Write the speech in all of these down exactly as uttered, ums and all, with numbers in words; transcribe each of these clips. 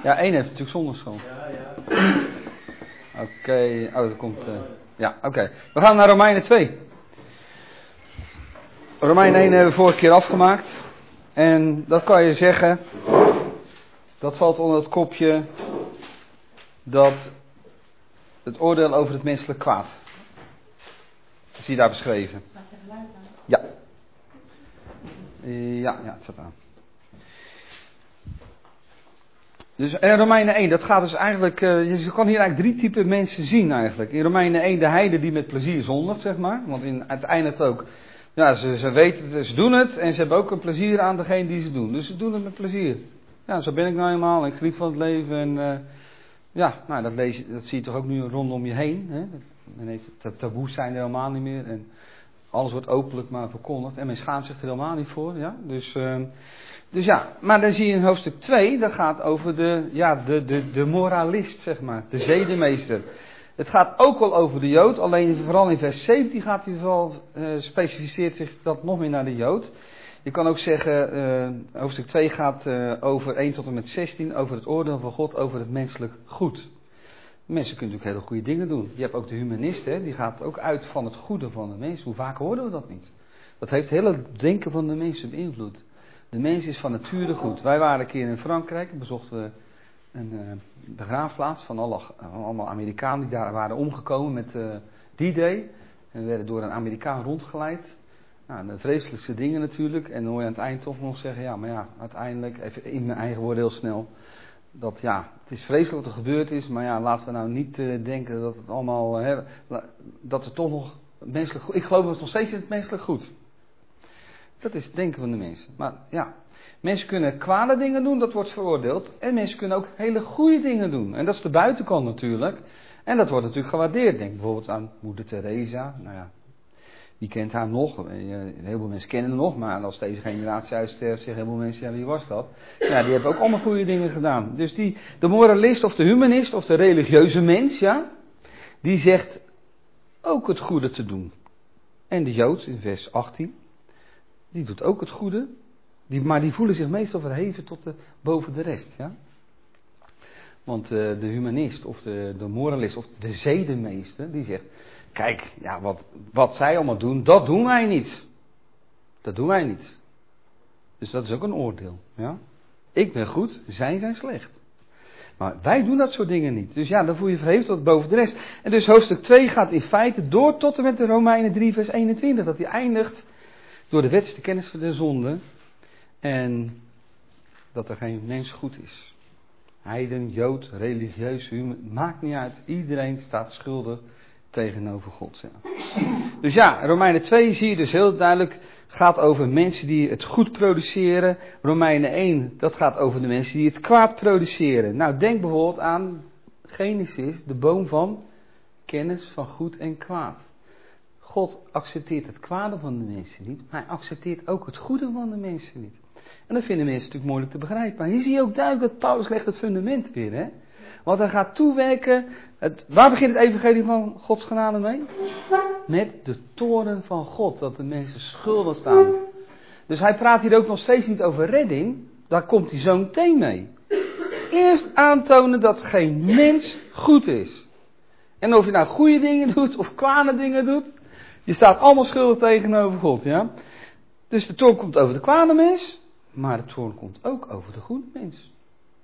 Ja, één heeft natuurlijk zondagschool. Ja, ja. Oké, okay. Oh, dat komt... Uh... Ja, oké. Okay. We gaan naar Romeinen twee. Romeinen één hebben we vorige keer afgemaakt. En dat kan je zeggen... Dat valt onder het kopje... Dat... Het oordeel over het menselijk kwaad. Dat zie je daar beschreven. Staat er geluid aan? Ja. Ja, ja, het staat aan. Dus in Romeinen één, dat gaat dus eigenlijk, uh, je kan hier eigenlijk drie typen mensen zien eigenlijk. In Romeinen één de heiden die met plezier zondigt, zeg maar. Want in, uiteindelijk ook, ja, ze, ze weten het, ze doen het en ze hebben ook een plezier aan degene die ze doen. Dus ze doen het met plezier. Ja, zo ben ik nou eenmaal, ik geniet van het leven en uh, ja, nou dat, lees je, dat zie je toch ook nu rondom je heen. Hè? Men heeft het taboes zijn er helemaal niet meer en alles wordt openlijk maar verkondigd en men schaamt zich er helemaal niet voor. Ja? Dus... Uh, Dus ja, maar dan zie je in hoofdstuk twee, dat gaat over de, ja, de, de, de moralist, zeg maar, de zedenmeester. Het gaat ook wel over de Jood, alleen vooral in vers zeventien gaat hij vooral, uh, specificeert zich dat nog meer naar de Jood. Je kan ook zeggen, uh, hoofdstuk twee gaat uh, over één tot en met zestien, over het oordeel van God, over het menselijk goed. Mensen kunnen natuurlijk hele goede dingen doen. Je hebt ook de humanist, hè, die gaat ook uit van het goede van de mens. Hoe vaak horen we dat niet? Dat heeft het hele denken van de mensen beïnvloed. De mens is van nature goed. Wij waren een keer in Frankrijk, bezochten we een uh, begraafplaats van alle, allemaal Amerikanen die daar waren omgekomen met uh, D-Day. En werden door een Amerikaan rondgeleid. Nou, de vreselijkste dingen natuurlijk. En dan hoor je aan het eind toch nog zeggen, ja, maar ja, uiteindelijk, even in mijn eigen woorden heel snel. Dat ja, het is vreselijk wat er gebeurd is, maar ja, laten we nou niet uh, denken dat het allemaal, uh, dat er toch nog menselijk goed, ik geloof nog steeds in het menselijk goed. Dat is het denken van de mensen. Maar ja, mensen kunnen kwade dingen doen, dat wordt veroordeeld. En mensen kunnen ook hele goede dingen doen. En dat is de buitenkant natuurlijk. En dat wordt natuurlijk gewaardeerd. Denk bijvoorbeeld aan moeder Teresa. Nou ja, wie kent haar nog? Heel veel mensen kennen haar nog. Maar als deze generatie uitsterft, zeggen heel veel mensen, ja, wie was dat? Ja, die hebben ook allemaal goede dingen gedaan. Dus die, de moralist of de humanist of de religieuze mens, ja, die zegt ook het goede te doen. En de Jood in vers achttien. Die doet ook het goede, die, maar die voelen zich meestal verheven tot de, boven de rest. Ja? Want uh, de humanist of de, de moralist of de zedenmeester, die zegt, kijk, ja, wat, wat zij allemaal doen, dat doen wij niet. Dat doen wij niet. Dus dat is ook een oordeel. Ja? Ik ben goed, zij zijn slecht. Maar wij doen dat soort dingen niet. Dus ja, dan voel je verheven tot boven de rest. En dus hoofdstuk twee gaat in feite door tot en met de Romeinen drie vers eenentwintig, dat hij eindigt door de wet is de kennis van de zonde. En dat er geen mens goed is. Heiden, Jood, religieus, human, maakt niet uit. Iedereen staat schuldig tegenover God. Ja. Dus ja, Romeinen twee zie je dus heel duidelijk. Gaat over mensen die het goed produceren. Romeinen één, dat gaat over de mensen die het kwaad produceren. Nou, denk bijvoorbeeld aan Genesis, de boom van kennis van goed en kwaad. God accepteert het kwade van de mensen niet, maar hij accepteert ook het goede van de mensen niet. En dat vinden mensen natuurlijk moeilijk te begrijpen. Maar hier zie je ook duidelijk dat Paulus legt het fundament weer, hè. Want hij gaat toewerken, het, waar begint het evangelie van Gods genade mee? Met de toorn van God, dat de mensen schuldig staan. Dus hij praat hier ook nog steeds niet over redding, daar komt hij zo meteen mee. Eerst aantonen dat geen mens goed is. En of je nou goede dingen doet of kwade dingen doet, je staat allemaal schuldig tegenover God, ja. Dus de toorn komt over de kwade mens, maar de toorn komt ook over de goede mens.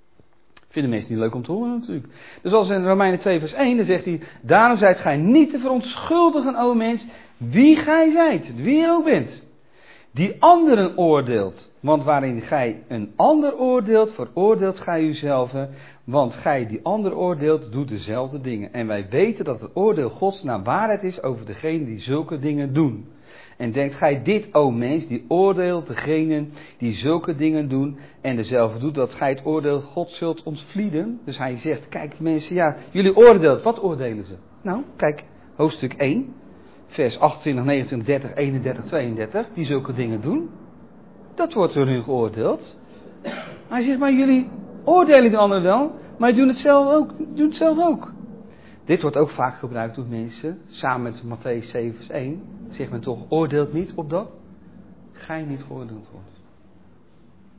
Vinden mensen niet leuk om te horen natuurlijk. Dus als in Romeinen twee vers één, dan zegt hij, daarom zijt gij niet te verontschuldigen, o mens, wie gij zijt, wie je ook bent. Die anderen oordeelt, want waarin gij een ander oordeelt, veroordeelt gij uzelf, want gij die ander oordeelt, doet dezelfde dingen. En wij weten dat het oordeel Gods naar waarheid is over degenen die zulke dingen doen. En denkt gij dit, o mens, die oordeelt degenen die zulke dingen doen en dezelfde doet, dat gij het oordeel Gods zult ontvlieden. Dus hij zegt, kijk mensen, ja, jullie oordeelt, wat oordelen ze? Nou, kijk, hoofdstuk één. Vers achtentwintig, negenentwintig, dertig, eenendertig, tweeëndertig, die zulke dingen doen. Dat wordt door hun geoordeeld. Hij zegt, maar jullie oordelen de anderen wel, maar doen het zelf ook. Doen het zelf ook. Dit wordt ook vaak gebruikt door mensen, samen met Mattheüs zeven vers één. Zegt men toch, oordeelt niet op dat gij niet geoordeeld wordt.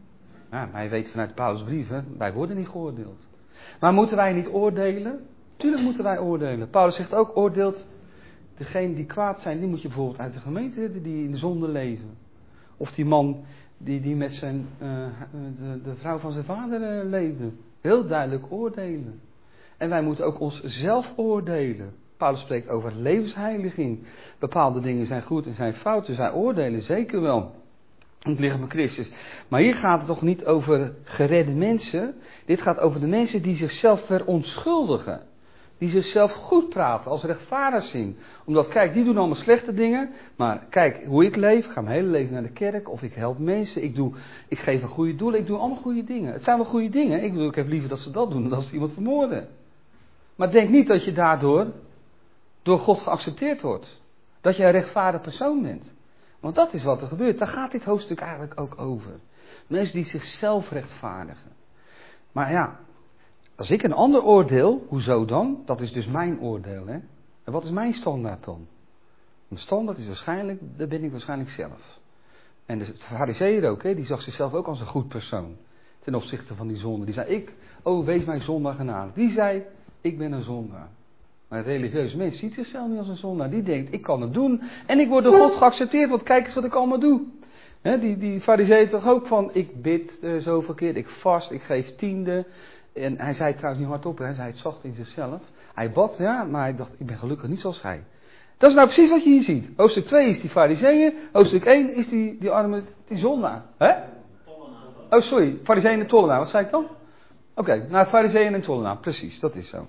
Ja, wij weten vanuit Paulus' brieven, wij worden niet geoordeeld. Maar moeten wij niet oordelen? Tuurlijk moeten wij oordelen. Paulus zegt ook, oordeelt degene die kwaad zijn, die moet je bijvoorbeeld uit de gemeente zetten, die in de zonde leven. Of die man die, die met zijn, uh, de, de vrouw van zijn vader uh, leefde. Heel duidelijk oordelen. En wij moeten ook onszelf oordelen. Paulus spreekt over levensheiliging. Bepaalde dingen zijn goed en zijn fout, dus wij oordelen zeker wel. Het lichaam van Christus. Maar hier gaat het toch niet over geredde mensen. Dit gaat over de mensen die zichzelf verontschuldigen. Die zichzelf goed praten, als rechtvaardig zien. Omdat, kijk, die doen allemaal slechte dingen. Maar kijk, hoe ik leef, ik ga mijn hele leven naar de kerk. Of ik help mensen, ik, doe, ik geef een goede doel. Ik doe allemaal goede dingen. Het zijn wel goede dingen. Ik bedoel, ik heb liever dat ze dat doen dan dat ze iemand vermoorden. Maar denk niet dat je daardoor door God geaccepteerd wordt. Dat je een rechtvaardig persoon bent. Want dat is wat er gebeurt. Daar gaat dit hoofdstuk eigenlijk ook over. Mensen die zichzelf rechtvaardigen. Maar ja, als ik een ander oordeel, hoezo dan? Dat is dus mijn oordeel. Hè? En wat is mijn standaard dan? Mijn standaard is waarschijnlijk, dat ben ik waarschijnlijk zelf. En de farizeeër ook, hè? Die zag zichzelf ook als een goed persoon. Ten opzichte van die zonde. Die zei, ik, oh wees mij zondaar genadig. Die zei, ik ben een zondaar. Maar een religieuze mens ziet zichzelf niet als een zondaar. Die denkt, ik kan het doen. En ik word door God geaccepteerd, want kijk eens wat ik allemaal doe. He, die die farizeeër toch ook van, ik bid uh, zoveel keer, ik vast, ik geef tiende. En hij zei het trouwens niet hardop, hij zei het zacht in zichzelf. Hij bad, ja, maar hij dacht, ik ben gelukkig niet zoals hij. Dat is nou precies wat je hier ziet. Hoofdstuk twee is die farizeeër, hoofdstuk één is die, die arme, die zondaar. Hè? Oh sorry, farizeeër en tollenaar, wat zei ik dan? Oké, okay, nou farizeeër en tollenaar, precies, dat is zo.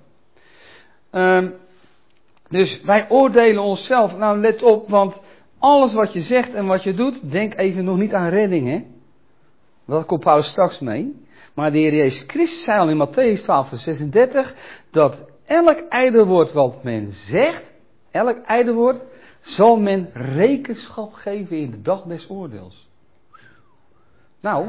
Um, dus wij oordelen onszelf. Nou, let op, want alles wat je zegt en wat je doet, denk even nog niet aan redding, hè. Dat komt Paulus straks mee. Maar de Heer Jezus Christus zei al in Mattheüs twaalf vers zesendertig, dat elk ijdel wat men zegt, elk ijdel zal men rekenschap geven in de dag des oordeels. Nou,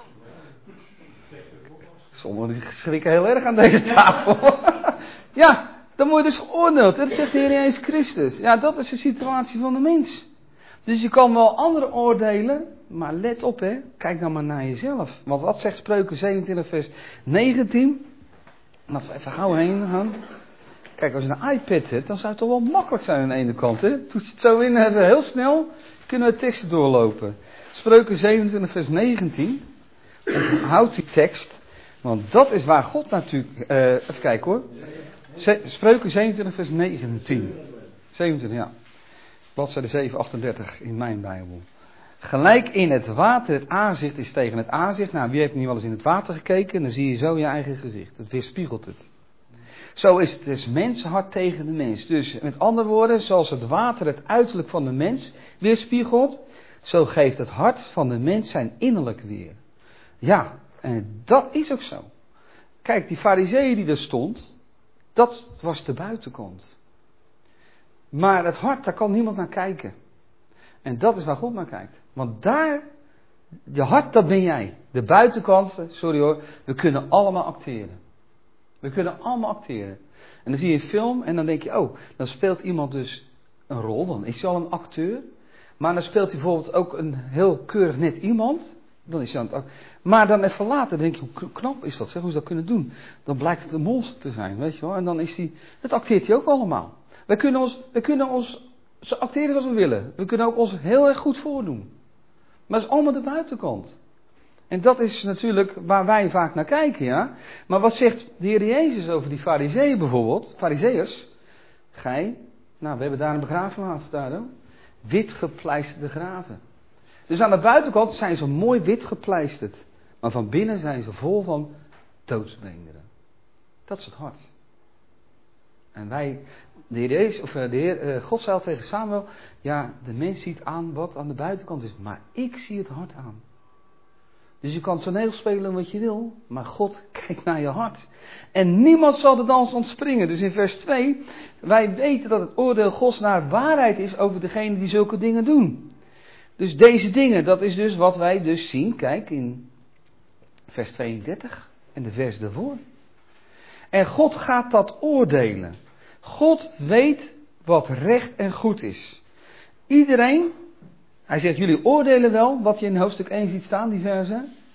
sommigen schrikken heel erg aan deze tafel. Ja. Dan word je dus geoordeeld. Dat zegt de Heer Jezus Christus. Ja, dat is de situatie van de mens. Dus je kan wel anderen oordelen. Maar let op, hè. Kijk dan maar naar jezelf. Want wat zegt Spreuken zevenentwintig vers negentien? Laten we even gauw heen gaan. Kijk, als je een iPad hebt, dan zou het toch wel makkelijk zijn aan de ene kant, hè. Toets je het zo in, hebben we heel snel, kunnen we teksten doorlopen. Spreuken zevenentwintig vers negentien. Onthoud die tekst. Want dat is waar God natuurlijk... Uh, even kijken hoor. Spreuken zevenentwintig vers negentien. zevenentwintig, ja. Bladzijde zeven achtendertig in mijn Bijbel. Gelijk in het water, het aanzicht is tegen het aanzicht. Nou, wie heeft niet wel eens in het water gekeken? Dan zie je zo je eigen gezicht. Het weerspiegelt het. Zo is het dus mensenhart tegen de mens. Dus met andere woorden, zoals het water het uiterlijk van de mens weerspiegelt, zo geeft het hart van de mens zijn innerlijk weer. Ja, en dat is ook zo. Kijk, die farizeeër die er stond, dat was de buitenkant. Maar het hart, daar kan niemand naar kijken. En dat is waar God naar kijkt. Want daar, je hart, dat ben jij. De buitenkant, sorry hoor, we kunnen allemaal acteren. We kunnen allemaal acteren. En dan zie je een film en dan denk je, oh, dan speelt iemand dus een rol. Dan is hij al een acteur. Maar dan speelt hij bijvoorbeeld ook een heel keurig net iemand. Dan is hij aan het act- maar dan even later denk je, hoe knap is dat, zeg, hoe ze dat kunnen doen. Dan blijkt het een monster te zijn, weet je wel. En dan is hij, dat acteert hij ook allemaal. Wij kunnen ons, wij kunnen ons zo acteren als we willen. We kunnen ook ons heel erg goed voordoen. Maar dat is allemaal de buitenkant. En dat is natuurlijk waar wij vaak naar kijken, ja. Maar wat zegt de Heer Jezus over die farizeeën bijvoorbeeld? Farizeeërs. Gij, nou we hebben daar een begraafplaats daar, hoor. Wit gepleisterde graven. Dus aan de buitenkant zijn ze mooi wit gepleisterd. Maar van binnen zijn ze vol van doodsbeenderen. Dat is het hart. En wij, de Heer Jezus, of de Heer, uh, God zei al tegen Samuel, ja, de mens ziet aan wat aan de buitenkant is, maar ik zie het hart aan. Dus je kan toneel spelen wat je wil, maar God kijkt naar je hart. En niemand zal de dans ontspringen. Dus in vers twee, wij weten dat het oordeel Gods naar waarheid is over degene die zulke dingen doen. Dus deze dingen, dat is dus wat wij dus zien, kijk in vers tweeëndertig en de vers daarvoor. En God gaat dat oordelen. God weet wat recht en goed is. Iedereen, hij zegt, jullie oordelen wel wat je in hoofdstuk één ziet staan, die versen.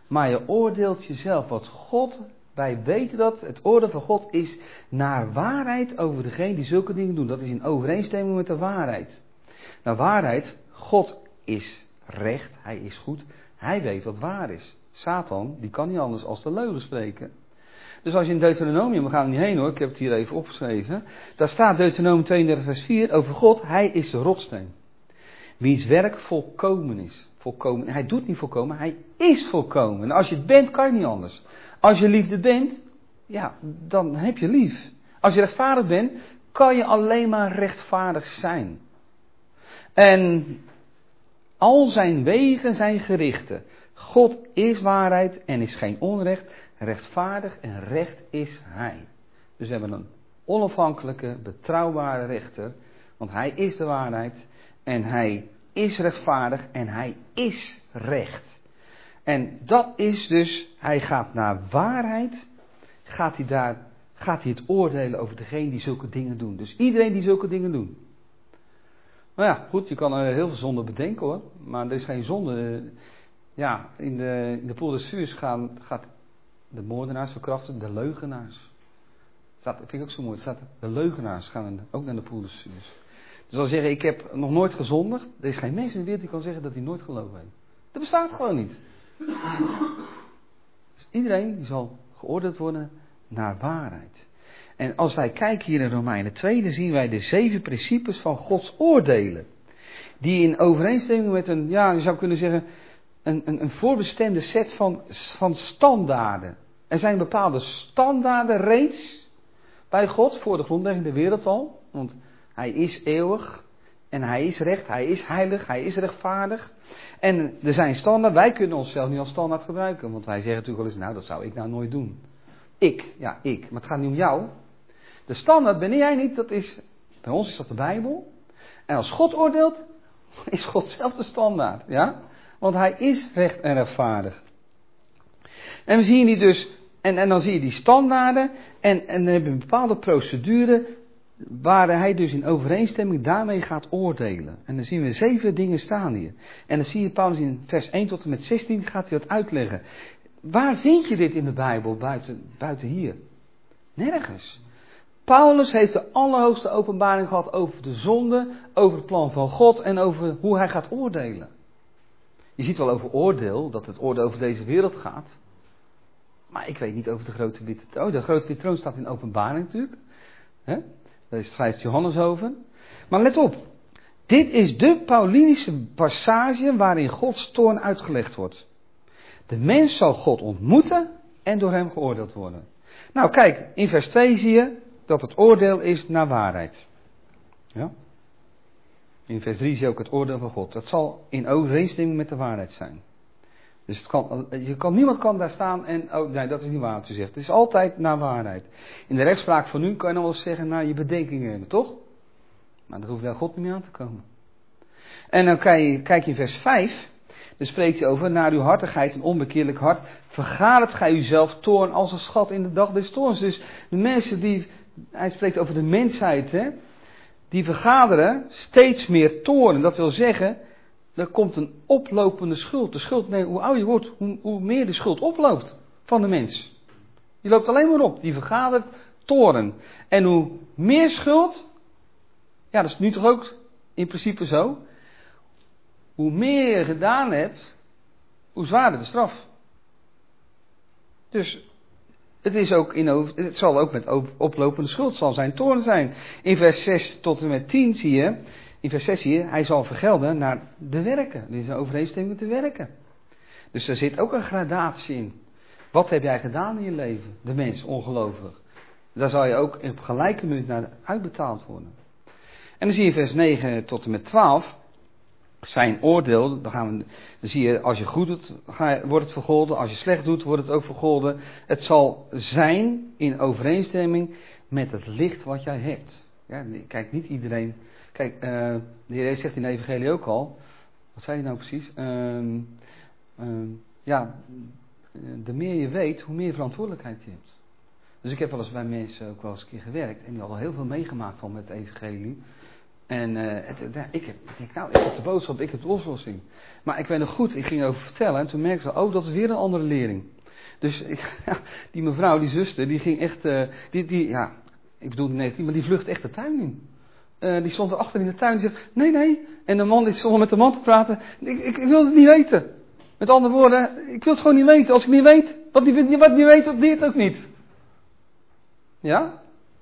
maar je oordeelt jezelf. Wat God, wij weten dat, het oordeel van God is naar waarheid over degene die zulke dingen doen. Dat is in overeenstemming met de waarheid. Naar waarheid, God is recht, hij is goed, hij weet wat waar is. Satan, die kan niet anders als de leugen spreken. Dus als je in Deuteronomium, we gaan er niet heen hoor, ik heb het hier even opgeschreven. Daar staat Deuteronomium tweeëndertig vers vier over God, hij is de rotsteen. Wiens werk volkomen is. Volkomen. Hij doet niet volkomen, hij is volkomen. En als je het bent, kan je niet anders. Als je liefde bent, ja, dan heb je lief. Als je rechtvaardig bent, kan je alleen maar rechtvaardig zijn. En al zijn wegen zijn gerichten. God is waarheid en is geen onrecht. Rechtvaardig en recht is hij. Dus we hebben een onafhankelijke, betrouwbare rechter. Want hij is de waarheid. En hij is rechtvaardig en hij is recht. En dat is dus, hij gaat naar waarheid. Gaat hij, daar, gaat hij het oordelen over degene die zulke dingen doen. Dus iedereen die zulke dingen doet. Nou ja, goed, je kan er heel veel zonden bedenken hoor. Maar er is geen zonde. Ja, in de, in de poel des vuurs gaan, gaat de moordenaars verkrachten, de leugenaars. Dat vind ik ook zo mooi. Het staat, de leugenaars gaan ook naar de poel des vuurs. Dus als je zegt, ik heb nog nooit gezondigd. Er is geen mens in de wereld die kan zeggen dat hij nooit geloven heeft. Dat bestaat gewoon niet. Dus iedereen die zal geoordeeld worden naar waarheid. En als wij kijken hier in Romeinen twee, dan zien wij de zeven principes van Gods oordelen. Die in overeenstemming met een, ja, je zou kunnen zeggen, een, een, een voorbestemde set van, van standaarden. Er zijn bepaalde standaarden reeds bij God voor de grondlegging der wereld al. Want hij is eeuwig en hij is recht, hij is heilig, hij is rechtvaardig. En er zijn standaarden, wij kunnen onszelf niet als standaard gebruiken. Want wij zeggen natuurlijk wel eens, nou dat zou ik nou nooit doen. Ik, ja ik, maar het gaat niet om jou. De standaard ben jij niet, dat is, bij ons is dat de Bijbel. En als God oordeelt, is God zelf de standaard, ja. Want hij is recht en rechtvaardig. En we zien die dus, en, en dan zie je die standaarden, en, en dan hebben we een bepaalde procedure, waar hij dus in overeenstemming daarmee gaat oordelen. En dan zien we zeven dingen staan hier. En dan zie je Paulus in vers één tot en met zestien, gaat hij dat uitleggen. Waar vind je dit in de Bijbel, buiten, buiten hier? Nergens. Paulus heeft de allerhoogste openbaring gehad over de zonde, over het plan van God en over hoe hij gaat oordelen. Je ziet wel over oordeel, dat het oordeel over deze wereld gaat. Maar ik weet niet over de grote witte troon. Oh, de grote witte troon staat in openbaring natuurlijk. He? Daar schrijft Johannes over. Maar let op. Dit is de Paulinische passage waarin Gods toorn uitgelegd wordt. De mens zal God ontmoeten en door hem geoordeeld worden. Nou kijk, in vers twee zie je dat het oordeel is naar waarheid. Ja? In vers drie zie je ook het oordeel van God. Dat zal in overeenstemming met de waarheid zijn. Dus het kan, je kan, niemand kan daar staan en, oh nee, dat is niet waar wat u zegt. Het is altijd naar waarheid. In de rechtspraak van nu kan je nog wel eens zeggen, nou je bedenkingen hebben, toch? Maar dat hoeft bij God niet meer aan te komen. En dan kijk je, kijk je in vers vijf, dan spreekt hij over, naar uw hartigheid en onbekeerlijk hart, vergadert gij uzelf toorn als een schat in de dag des toorns. Dus de mensen die, hij spreekt over de mensheid, hè, die vergaderen steeds meer toorn. Dat wil zeggen, er komt een oplopende schuld. De schuld, nee, hoe ouder je wordt, hoe, hoe meer de schuld oploopt van de mens. Die loopt alleen maar op. Die vergadert toorn. En hoe meer schuld, ja, dat is nu toch ook in principe zo. Hoe meer je gedaan hebt, hoe zwaarder de straf. Dus het, is ook in, het zal ook met oplopende schuld zal zijn toorn zijn. In vers zes tot en met tien zie je, in vers zes zie je, hij zal vergelden naar de werken. Dit is een overeenstemming met de werken. Dus er zit ook een gradatie in. Wat heb jij gedaan in je leven? De mens, ongelovig. Daar zal je ook op gelijke minuut naar uitbetaald worden. En dan zie je vers negen tot en met twaalf. Zijn oordeel, dan, gaan we, dan zie je, als je goed doet, ga, wordt het vergolden. Als je slecht doet, wordt het ook vergolden. Het zal zijn in overeenstemming met het licht wat jij hebt. Ja, kijk, niet iedereen. Kijk, uh, de Heer Jezus zegt in de Evangelie ook al. Wat zei hij nou precies? Uh, uh, ja, de meer je weet, hoe meer verantwoordelijkheid je hebt. Dus ik heb wel eens bij mensen ook wel eens een keer gewerkt. En die hadden heel veel meegemaakt al met de Evangelie. En uh, het, ja, ik, heb, ik denk, nou, ik heb de boodschap, ik heb de oplossing. Maar ik weet nog goed, ik ging over vertellen en toen merkte ik, oh, dat is weer een andere lering. Dus ik, ja, die mevrouw, die zuster, die ging echt, uh, die, die, ja, ik bedoel het negatief, maar die vlucht echt de tuin in. Uh, die stond erachter in de tuin en zegt, nee, nee. En de man, die stond met de man te praten, ik, ik, ik wil het niet weten. Met andere woorden, ik wil het gewoon niet weten. Als ik niet weet, wat niet, wat niet weet, dat leert ook niet. Ja?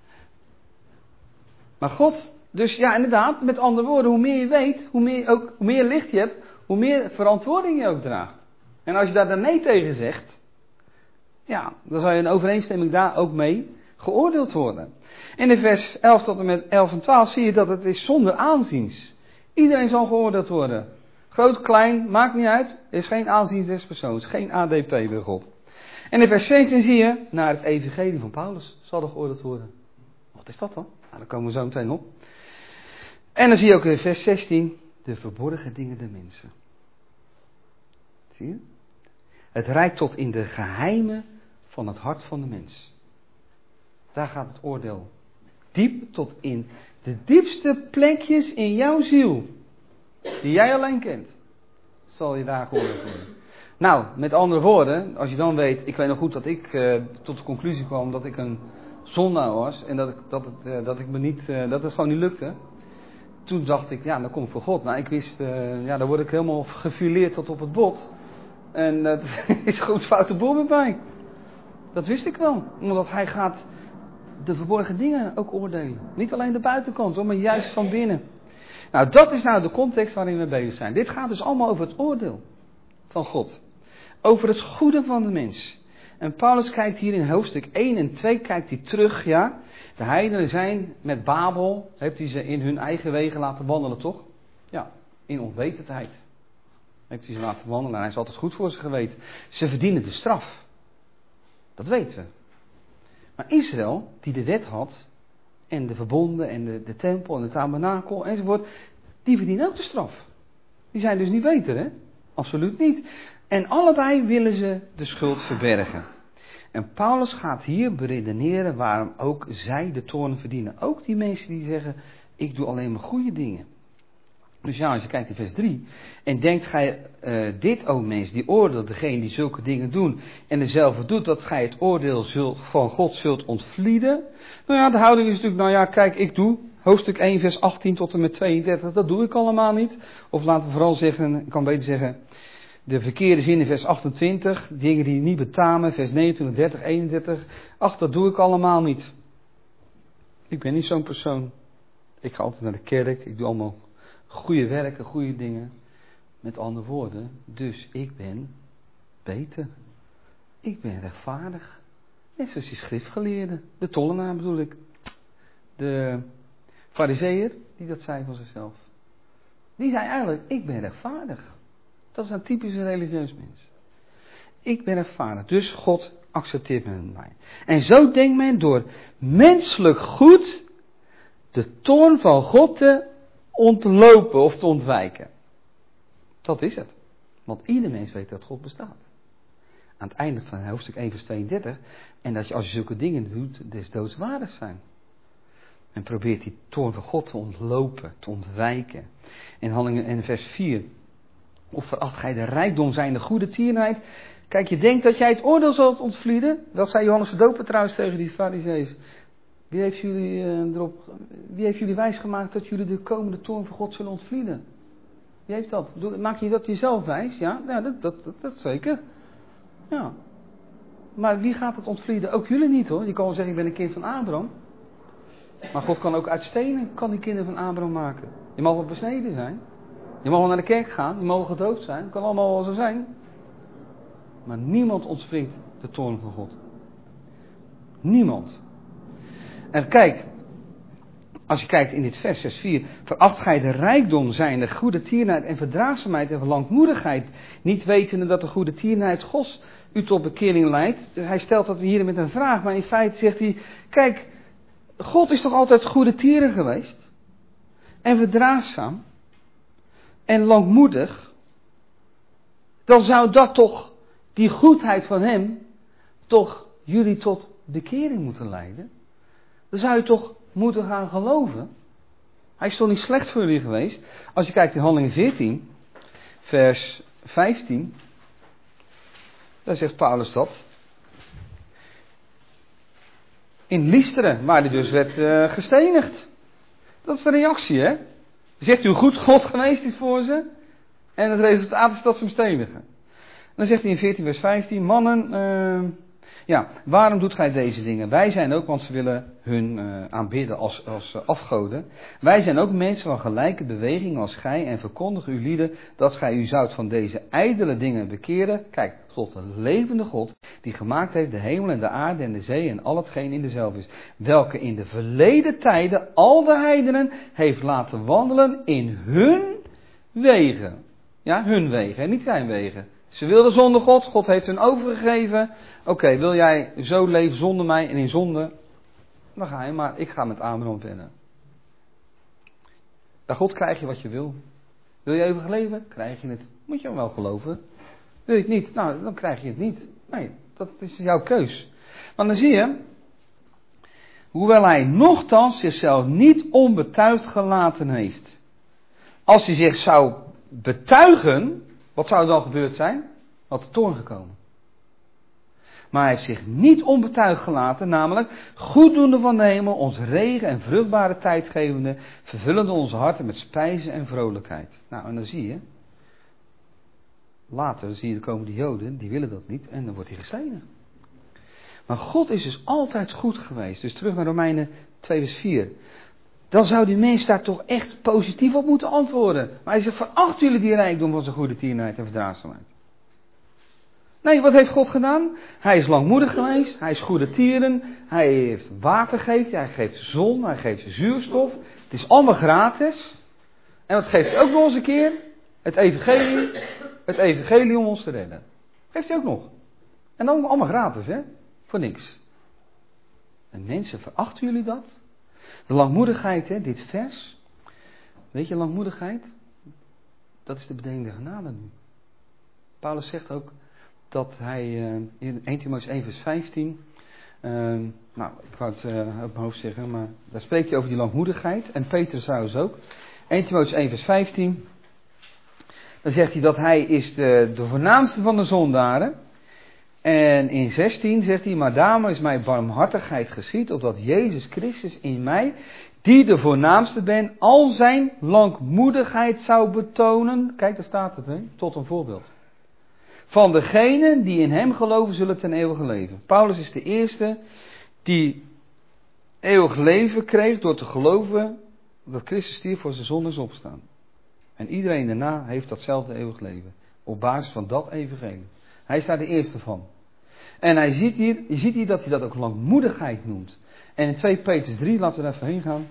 Maar God, dus ja, inderdaad, met andere woorden, hoe meer je weet, hoe meer, ook, hoe meer licht je hebt, hoe meer verantwoording je ook draagt. En als je daar dan nee tegen zegt, ja, dan zal je in overeenstemming daar ook mee geoordeeld worden. En in vers elf tot en met elf en twaalf zie je dat het is zonder aanziens. Iedereen zal geoordeeld worden. Groot, klein, maakt niet uit. Er is geen aanzien des persoons, geen A D P bij God. En in vers zestien zie je, naar het evangelie van Paulus zal er geoordeeld worden. Wat is dat dan? Nou, daar komen we zo meteen op. En dan zie je ook in vers zestien, de verborgen dingen der mensen. Zie je? Het reikt tot in de geheimen van het hart van de mens. Daar gaat het oordeel. Diep tot in de diepste plekjes in jouw ziel. Die jij alleen kent. Zal je daar geoordeeld worden. Nou, met andere woorden, als je dan weet, ik weet nog goed dat ik uh, tot de conclusie kwam dat ik een zondaar was. En dat, ik, dat, het, uh, dat, ik me niet, uh, dat het gewoon niet lukte. Toen dacht ik, ja, dan kom ik voor God. Nou, ik wist, uh, ja, dan word ik helemaal gefileerd tot op het bot. En uh, dat is een goed foute boel met mij. Dat wist ik wel. Omdat hij gaat de verborgen dingen ook oordelen. Niet alleen de buitenkant, hoor, maar juist van binnen. Nou, dat is nou de context waarin we bezig zijn. Dit gaat dus allemaal over het oordeel van God. Over het goede van de mens. En Paulus kijkt hier in hoofdstuk één en twee, kijkt hij terug, ja. De heidenen zijn met Babel, heeft hij ze in hun eigen wegen laten wandelen, toch? Ja, in onwetendheid. Heeft hij ze laten wandelen en hij is altijd goed voor ze geweten. Ze verdienen de straf. Dat weten we. Maar Israël, die de wet had, en de verbonden, en de, de tempel, en de tabernakel, enzovoort, die verdienen ook de straf. Die zijn dus niet beter, hè? Absoluut niet. En allebei willen ze de schuld verbergen. En Paulus gaat hier beredeneren waarom ook zij de toorn verdienen. Ook die mensen die zeggen, ik doe alleen maar goede dingen. Dus ja, als je kijkt in vers drie. En denkt gij uh, dit, o mens, die oordeelt degene die zulke dingen doen. En dezelfde doet, dat gij het oordeel zult, van God zult ontvlieden. Nou ja, de houding is natuurlijk, nou ja, kijk, ik doe. Hoofdstuk één, vers achttien tot en met tweeëndertig. Dat doe ik allemaal niet. Of laten we vooral zeggen, ik kan beter zeggen, de verkeerde zin in vers achtentwintig. Dingen die niet betamen, vers negenentwintig, dertig, eenendertig. Ach, dat doe ik allemaal niet. Ik ben niet zo'n persoon. Ik ga altijd naar de kerk, ik doe allemaal goede werken, goede dingen. Met andere woorden, dus ik ben beter. Ik ben rechtvaardig. Net zoals die schriftgeleerden. De tollenaar bedoel ik. De farizeeër, die dat zei van zichzelf. Die zei eigenlijk, ik ben rechtvaardig. Dat is een typische religieus mens. Ik ben rechtvaardig, dus God accepteert mij. En zo denkt men door menselijk goed de toorn van God te ontlopen of te ontwijken. Dat is het. Want ieder mens weet dat God bestaat. Aan het einde van hoofdstuk één vers tweeëndertig. En dat je als je zulke dingen doet, des doodswaardig zijn. En probeert die toorn van God te ontlopen, te ontwijken. In Handelingen in vers vier. Of veracht gij de rijkdom zijnde goede tierenheid. Kijk, je denkt dat jij het oordeel zult ontvlieden. Dat zei Johannes de Doper trouwens tegen die farizeeën. Wie heeft jullie uh, erop, wie heeft jullie wijsgemaakt dat jullie de komende toorn van God zullen ontvlieden? Wie heeft dat? Maak je dat jezelf wijs? Ja, ja dat, dat, dat, dat zeker. Ja. Maar wie gaat het ontvlieden? Ook jullie niet hoor. Je kan wel zeggen, ik ben een kind van Abraham. Maar God kan ook uit stenen kan die kinderen van Abraham maken. Je mag wel besneden zijn. Je mag wel naar de kerk gaan. Je mag gedoopt zijn. Dat kan allemaal wel zo zijn. Maar niemand ontspringt de toorn van God. Niemand. En kijk, als je kijkt in dit vers, vers vier. Veracht gij de rijkdom zijnde goede tierenheid en verdraagzaamheid en langmoedigheid. Niet wetende dat de goede tierenheid Gods u tot bekering leidt. Dus hij stelt dat hier met een vraag. Maar in feite zegt hij, kijk, God is toch altijd goede tieren geweest. En verdraagzaam. En langmoedig. Dan zou dat toch, die goedheid van hem, toch jullie tot bekering moeten leiden. Dan zou je toch moeten gaan geloven. Hij is toch niet slecht voor jullie geweest? Als je kijkt in Handelingen veertien, vers vijftien, daar zegt Paulus dat. In Lysteren, waar hij dus werd uh, gestenigd. Dat is de reactie, hè? Zegt u hoe goed God geweest is voor ze? En het resultaat is dat ze hem stenigen. Dan zegt hij in veertien vers vijftien, mannen, uh, ja, waarom doet gij deze dingen? Wij zijn ook, want ze willen hun uh, aanbidden als, als uh, afgoden. Wij zijn ook mensen van gelijke beweging als gij en verkondigen uw lieden dat gij u zoudt van deze ijdele dingen bekeren. Kijk, tot de levende God, die gemaakt heeft de hemel en de aarde en de zee en al hetgeen in dezelfde is. Welke in de verleden tijden al de heidenen heeft laten wandelen in hun wegen. Ja, hun wegen, en niet zijn wegen. Ze wilden zonder God, God heeft hun overgegeven. Oké, okay, wil jij zo leven zonder mij en in zonde? Dan ga je maar, ik ga met Abraham verder. Bij God krijg je wat je wil. Wil je eeuwig leven? Krijg je het. Moet je hem wel geloven. Wil je het niet? Nou, dan krijg je het niet. Nee, dat is jouw keus. Maar dan zie je, hoewel hij nochtans zichzelf niet onbetuigd gelaten heeft. Als hij zich zou betuigen, wat zou er dan gebeurd zijn? Had de toorn gekomen. Maar hij heeft zich niet onbetuigd gelaten, namelijk goeddoende van de hemel, ons regen en vruchtbare tijd gevende, vervullende onze harten met spijzen en vrolijkheid. Nou, en dan zie je, later zie je, er komen de Joden, die willen dat niet, en dan wordt hij gestenigd. Maar God is dus altijd goed geweest. Dus terug naar Romeinen twee vers vier. Dan zou die mens daar toch echt positief op moeten antwoorden. Maar hij zegt, verachten jullie die rijkdom van zijn goede tierenheid en verdraagzaamheid? Nee, wat heeft God gedaan? Hij is langmoedig geweest, hij is goede tieren, hij heeft water gegeven, hij geeft zon, hij geeft zuurstof. Het is allemaal gratis. En wat geeft hij ook nog eens een keer? Het evangelie, het evangelie om ons te redden. Geeft hij ook nog. En dan allemaal gratis, hè? Voor niks. En mensen, verachten jullie dat? De langmoedigheid, hè, dit vers. Weet je, langmoedigheid? Dat is de bedeelde genade nu. Paulus zegt ook dat hij uh, in Eerste Timotheüs één vers vijftien. Uh, nou, ik wou het uh, op mijn hoofd zeggen, maar daar spreekt hij over die langmoedigheid. En Petrus trouwens ook. Eerste Timotheüs één vers vijftien. Dan zegt hij dat hij is de, de voornaamste van de zondaren. En in zestien zegt hij, maar daarom is mijn barmhartigheid geschied, opdat Jezus Christus in mij, die de voornaamste ben, al zijn langmoedigheid zou betonen. Kijk, daar staat het, hè? Tot een voorbeeld. Van degenen die in hem geloven zullen ten eeuwige leven. Paulus is de eerste die eeuwig leven kreeg door te geloven dat Christus stierf voor zijn zonde is opstaan. En iedereen daarna heeft datzelfde eeuwig leven. Op basis van dat evangelie. Hij is daar de eerste van. En hij ziet hier, je ziet hier dat hij dat ook langmoedigheid noemt. En in twee Petrus drie, laten we er even heen gaan.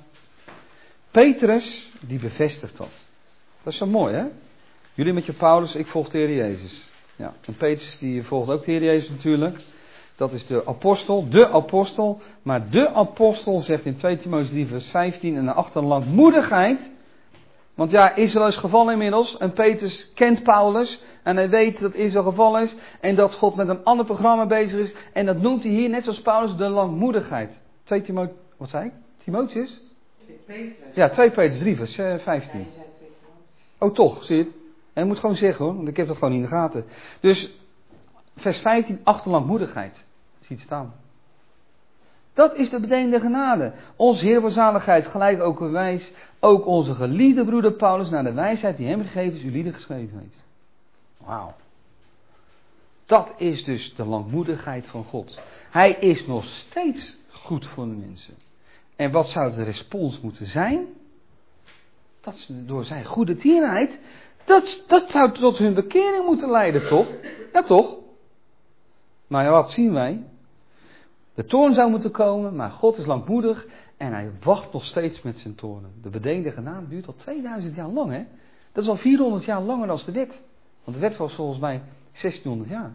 Petrus, die bevestigt dat. Dat is zo mooi, hè? Jullie met je Paulus, ik volg de Heer Jezus. Ja, en Petrus die volgt ook de Heer Jezus natuurlijk. Dat is de apostel, de apostel. Maar de apostel zegt in twee Timotheüs drie vers vijftien en achter langmoedigheid. Want ja, Israël is gevallen inmiddels. En Petrus kent Paulus. En hij weet dat Israël gevallen is. En dat God met een ander programma bezig is. En dat noemt hij hier, net zoals Paulus, de langmoedigheid. twee Timotheüs, wat zei ik? Timotheus? Petrus. Ja, twee Petrus drie vers vijftien. Oh toch, zie je het? En je moet gewoon zeggen hoor, want ik heb dat gewoon in de gaten. Dus, vers vijftien, achter langmoedigheid. Ziet staan. Dat is de bedeelde genade. Onze Heer van zaligheid, gelijk ook een wijs, ook onze geliefde broeder Paulus, naar de wijsheid die hem gegeven is, uw lieden geschreven heeft. Wauw. Dat is dus de langmoedigheid van God. Hij is nog steeds goed voor de mensen. En wat zou de respons moeten zijn? Dat ze door zijn goede tierenheid, dat, dat zou tot hun bekering moeten leiden, toch? Ja, toch? Maar wat zien wij? De toorn zou moeten komen, maar God is langmoedig en hij wacht nog steeds met zijn toornen. De bedeelde genade duurt al tweeduizend jaar lang, hè? Dat is al vierhonderd jaar langer dan de wet. Want de wet was volgens mij zestienhonderd jaar.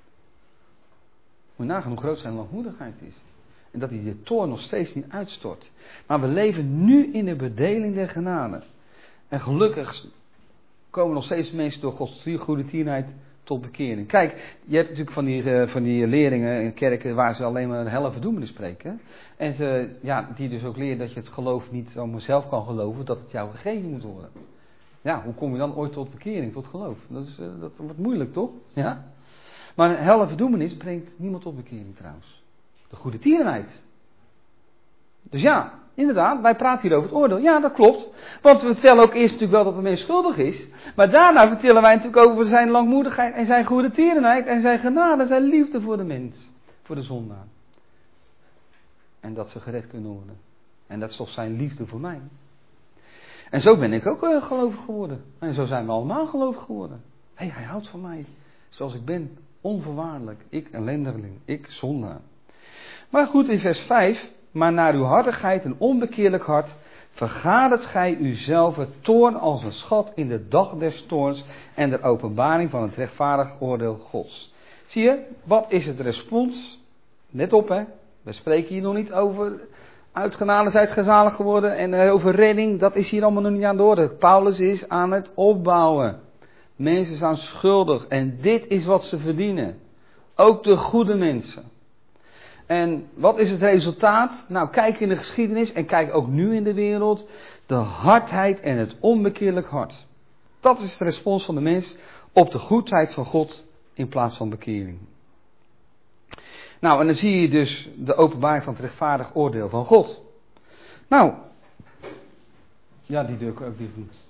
Moet je nagaan hoe groot zijn langmoedigheid is. En dat hij de toorn nog steeds niet uitstort. Maar we leven nu in de bedeling der genade. En gelukkig komen nog steeds mensen door Gods goede tierenheid tot bekering. Kijk, je hebt natuurlijk van die, uh, van die leerlingen in kerken waar ze alleen maar een helverdoemene spreken. En ze, ja, die dus ook leren dat je het geloof niet allemaal zelf kan geloven, dat het jou gegeven moet worden. Ja, hoe kom je dan ooit tot bekering, tot geloof? Dat, is, uh, dat wordt moeilijk, toch? Ja? Maar een helverdoemenis brengt niemand tot bekering trouwens. De goede tierenheid. Dus ja, inderdaad, wij praten hier over het oordeel. Ja, dat klopt. Want we vertellen ook eerst natuurlijk wel dat de mens schuldig is. Maar daarna vertellen wij natuurlijk over zijn langmoedigheid en zijn goede tierenheid en zijn genade, zijn liefde voor de mens. Voor de zondaar. En dat ze gered kunnen worden. En dat is toch zijn liefde voor mij. En zo ben ik ook uh, gelovig geworden. En zo zijn we allemaal gelovig geworden. Hé, hey, hij houdt van mij. Zoals ik ben. Onvoorwaardelijk. Ik ellendeling. Ik zondaar. Maar goed, in vers vijf. Maar naar uw hartigheid en onbekeerlijk hart vergadert gij uzelf het toorn als een schat in de dag des toorns en der openbaring van het rechtvaardig oordeel Gods. Zie je, wat is het respons? Let op, hè. We spreken hier nog niet over uit genade zijt gezalig geworden en over redding. Dat is hier allemaal nog niet aan de orde. Paulus is aan het opbouwen. Mensen zijn schuldig en dit is wat ze verdienen. Ook de goede mensen. En wat is het resultaat? Nou, kijk in de geschiedenis en kijk ook nu in de wereld. De hardheid en het onbekeerlijk hart. Dat is de respons van de mens op de goedheid van God in plaats van bekering. Nou, en dan zie je dus de openbaring van het rechtvaardig oordeel van God. Nou, ja, die durf ik ook niet doen.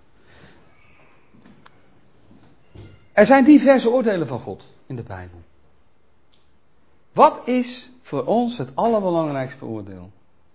Er zijn diverse oordelen van God in de Bijbel. Wat is voor ons het allerbelangrijkste oordeel?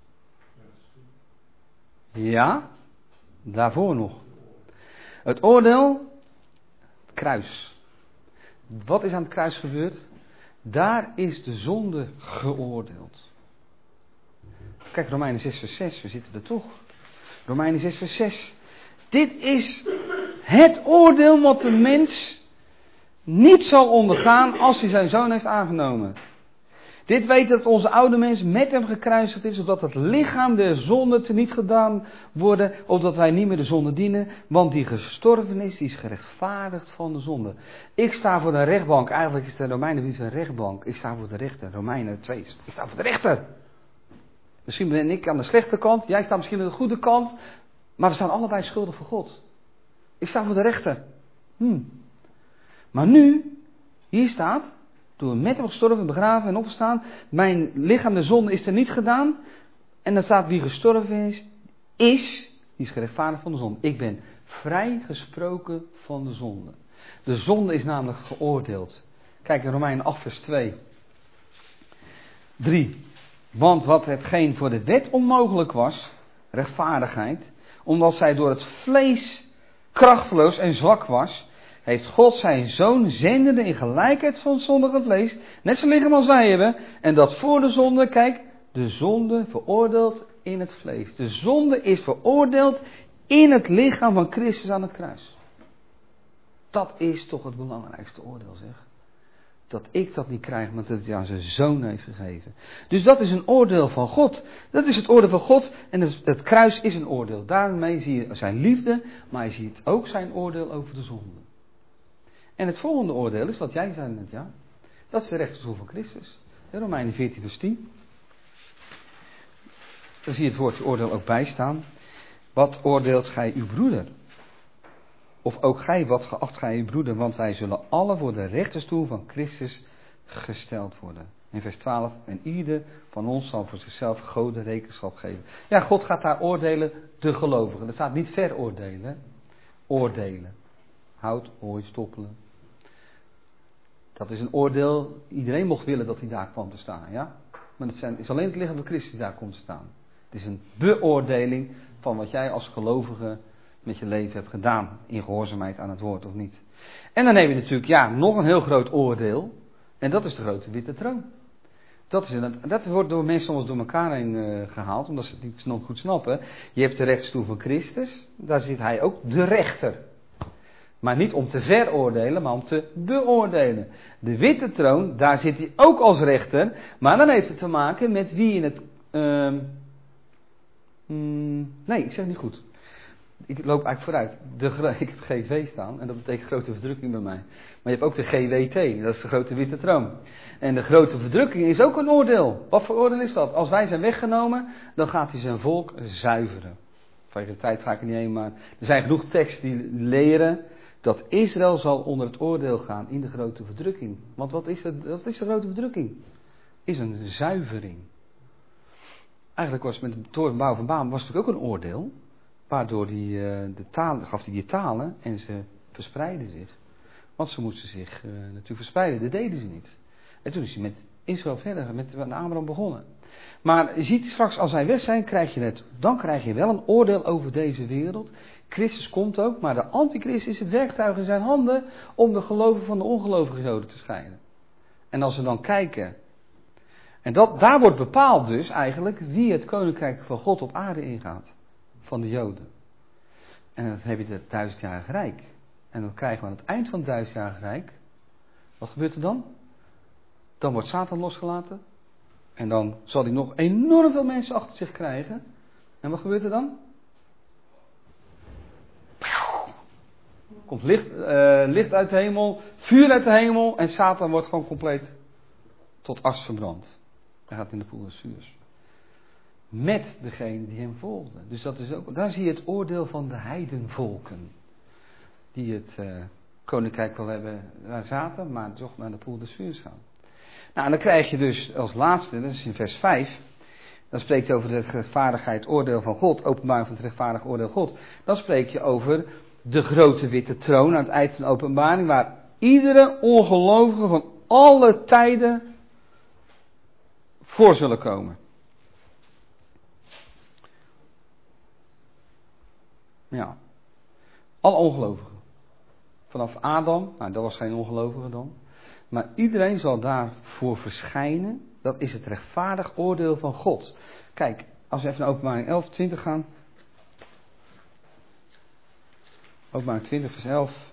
Ja, daarvoor nog. Het oordeel, het kruis. Wat is aan het kruis gebeurd? Daar is de zonde geoordeeld. Kijk, Romeinen zes vers zes, we zitten er toch. Romeinen zes vers zes. Dit is het oordeel wat de mens niet zal ondergaan als hij zijn zoon heeft aangenomen. Dit weet dat onze oude mens met hem gekruisigd is, opdat het lichaam der zonde te niet gedaan worden, opdat wij niet meer de zonde dienen, want die gestorven is, die is gerechtvaardigd van de zonde. Ik sta voor de rechtbank, eigenlijk is de Romeinenbrief een rechtbank, ik sta voor de rechter, Romeinen twee, ik sta voor de rechter. Misschien ben ik aan de slechte kant, jij staat misschien aan de goede kant, maar we staan allebei schuldig voor God. Ik sta voor de rechter. Hm. Maar nu, hier staat, toen met hem gestorven, begraven en opgestaan, mijn lichaam de zonde is er niet gedaan. En dan staat wie gestorven is, is, die is gerechtvaardigd van de zonde. Ik ben vrijgesproken van de zonde. De zonde is namelijk geoordeeld. Kijk in Romeinen acht vers twee. drie. Want wat hetgeen voor de wet onmogelijk was, rechtvaardigheid, omdat zij door het vlees krachteloos en zwak was, heeft God zijn zoon zendende in gelijkheid van het zondige vlees, net zo lichaam als wij hebben, en dat voor de zonde, kijk, de zonde veroordeeld in het vlees. De zonde is veroordeeld in het lichaam van Christus aan het kruis. Dat is toch het belangrijkste oordeel, zeg. Dat ik dat niet krijg, maar dat hij aan zijn zoon heeft gegeven. Dus dat is een oordeel van God. Dat is het oordeel van God en het, het kruis is een oordeel. Daarmee zie je zijn liefde, maar je ziet ook zijn oordeel over de zonde. En het volgende oordeel is wat jij zei net, ja. Dat is de rechterstoel van Christus. In Romeinen veertien vers tien. Daar zie je het woordje oordeel ook bij staan. Wat oordeelt gij uw broeder? Of ook gij, wat geacht gij uw broeder? Want wij zullen alle voor de rechterstoel van Christus gesteld worden. In vers twaalf. En ieder van ons zal voor zichzelf Gode rekenschap geven. Ja, God gaat daar oordelen de gelovigen. Er staat niet veroordelen. Oordelen. Hout, hooi, stoppelen. Dat is een oordeel. Iedereen mocht willen dat hij daar kwam te staan, ja. Maar het zijn, is alleen het lichaam van Christus die daar komt te staan. Het is een beoordeling van wat jij als gelovige met je leven hebt gedaan. In gehoorzaamheid aan het woord of niet. En dan heb je natuurlijk, ja, nog een heel groot oordeel. En dat is de grote witte troon. Dat, is een, dat wordt door mensen soms door elkaar heen uh, gehaald, omdat ze het niet nog goed snappen. Je hebt de rechterstoel van Christus. Daar zit hij ook, de rechter. Maar niet om te veroordelen, maar om te beoordelen. De witte troon, daar zit hij ook als rechter. Maar dan heeft het te maken met wie in het... Uh, mm, nee, ik zeg niet goed. ik loop eigenlijk vooruit. De, ik heb G V staan en dat betekent grote verdrukking bij mij. Maar je hebt ook de G W T, dat is de grote witte troon. En de grote verdrukking is ook een oordeel. Wat voor oordeel is dat? Als wij zijn weggenomen, dan gaat hij zijn volk zuiveren. Vanwege de tijd ga ik er niet heen, maar er zijn genoeg teksten die leren dat Israël zal onder het oordeel gaan in de grote verdrukking. Want wat is, het, wat is de grote verdrukking? Is een zuivering. Eigenlijk was met de torenbouw van Babel was natuurlijk ook een oordeel. Waardoor die, uh, de talen, gaf hij die talen en ze verspreidden zich. Want ze moesten zich uh, natuurlijk verspreiden, dat deden ze niet. En toen is hij met Israël verder, met Abraham begonnen. Maar je ziet straks, als zij weg zijn, krijg je het, dan krijg je wel een oordeel over deze wereld. Christus komt ook, maar de antichrist is het werktuig in zijn handen om de gelovigen van de ongelovige Joden te scheiden. En als we dan kijken, en dat, daar wordt bepaald dus eigenlijk wie het koninkrijk van God op aarde ingaat. Van de Joden. En dan heb je het duizendjarig rijk. En dan krijgen we aan het eind van het duizendjarig rijk. Wat gebeurt er dan? Dan wordt Satan losgelaten. En dan zal hij nog enorm veel mensen achter zich krijgen. En wat gebeurt er dan? Komt licht, uh, licht uit de hemel. Vuur uit de hemel. En Satan wordt gewoon compleet tot as verbrand. Hij gaat in de poel des vuurs. Met degene die hem volgden. Dus dat is ook, daar zie je het oordeel van de heidenvolken. Die het uh, koninkrijk wel hebben, daar zaten, maar toch naar de poel des vuurs gaan. Nou, en dan krijg je dus als laatste, dat is in vers vijf. Dan spreekt je over de rechtvaardigheid, oordeel van God. Openbaring van het rechtvaardig oordeel God. Dan spreek je over de grote witte troon aan het eind van de openbaring. Waar iedere ongelovige van alle tijden voor zullen komen. Ja, alle ongelovigen. Vanaf Adam, nou dat was geen ongelovige dan. Maar iedereen zal daarvoor verschijnen. Dat is het rechtvaardig oordeel van God. Kijk, als we even naar Openbaring elf, twintig gaan. Openbaring twintig vers elf.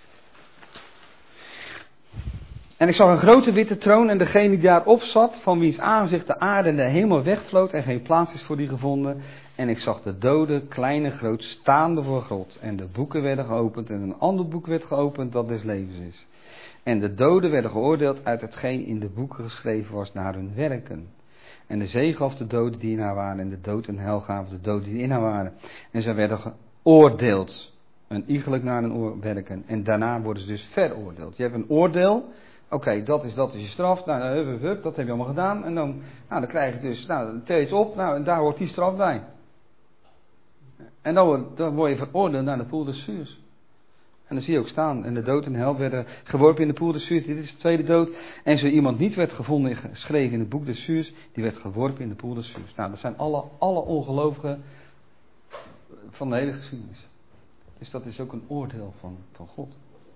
En ik zag een grote witte troon en degene die daarop zat, van wiens aangezicht de aarde en de hemel wegvloot en geen plaats is voor die gevonden. En ik zag de doden, klein en groot, staande voor God. En de boeken werden geopend en een ander boek werd geopend dat des levens is. En de doden werden geoordeeld uit hetgeen in de boeken geschreven was naar hun werken. En de zee gaf de doden die in haar waren en de dood en hel gaven de doden die in haar waren. En zij werden geoordeeld, een iegelijk naar hun werken. En daarna worden ze dus veroordeeld. Je hebt een oordeel. Oké, okay, dat, is, dat is je straf. Nou, hup, hup, hup, dat heb je allemaal gedaan. En dan, nou, dan krijg je dus, nou, dan tel je het op. Nou, en daar hoort die straf bij. En dan word, dan word je veroordeeld naar de poel des vuurs. En dan zie je ook staan. En de dood en de hel werden geworpen in de poel des vuurs. Dit is de tweede dood. En zo iemand niet werd gevonden, geschreven in het boek des vuurs, die werd geworpen in de poel des vuurs. Nou, dat zijn alle, alle ongelovigen van de hele geschiedenis. Dus dat is ook een oordeel van, van God.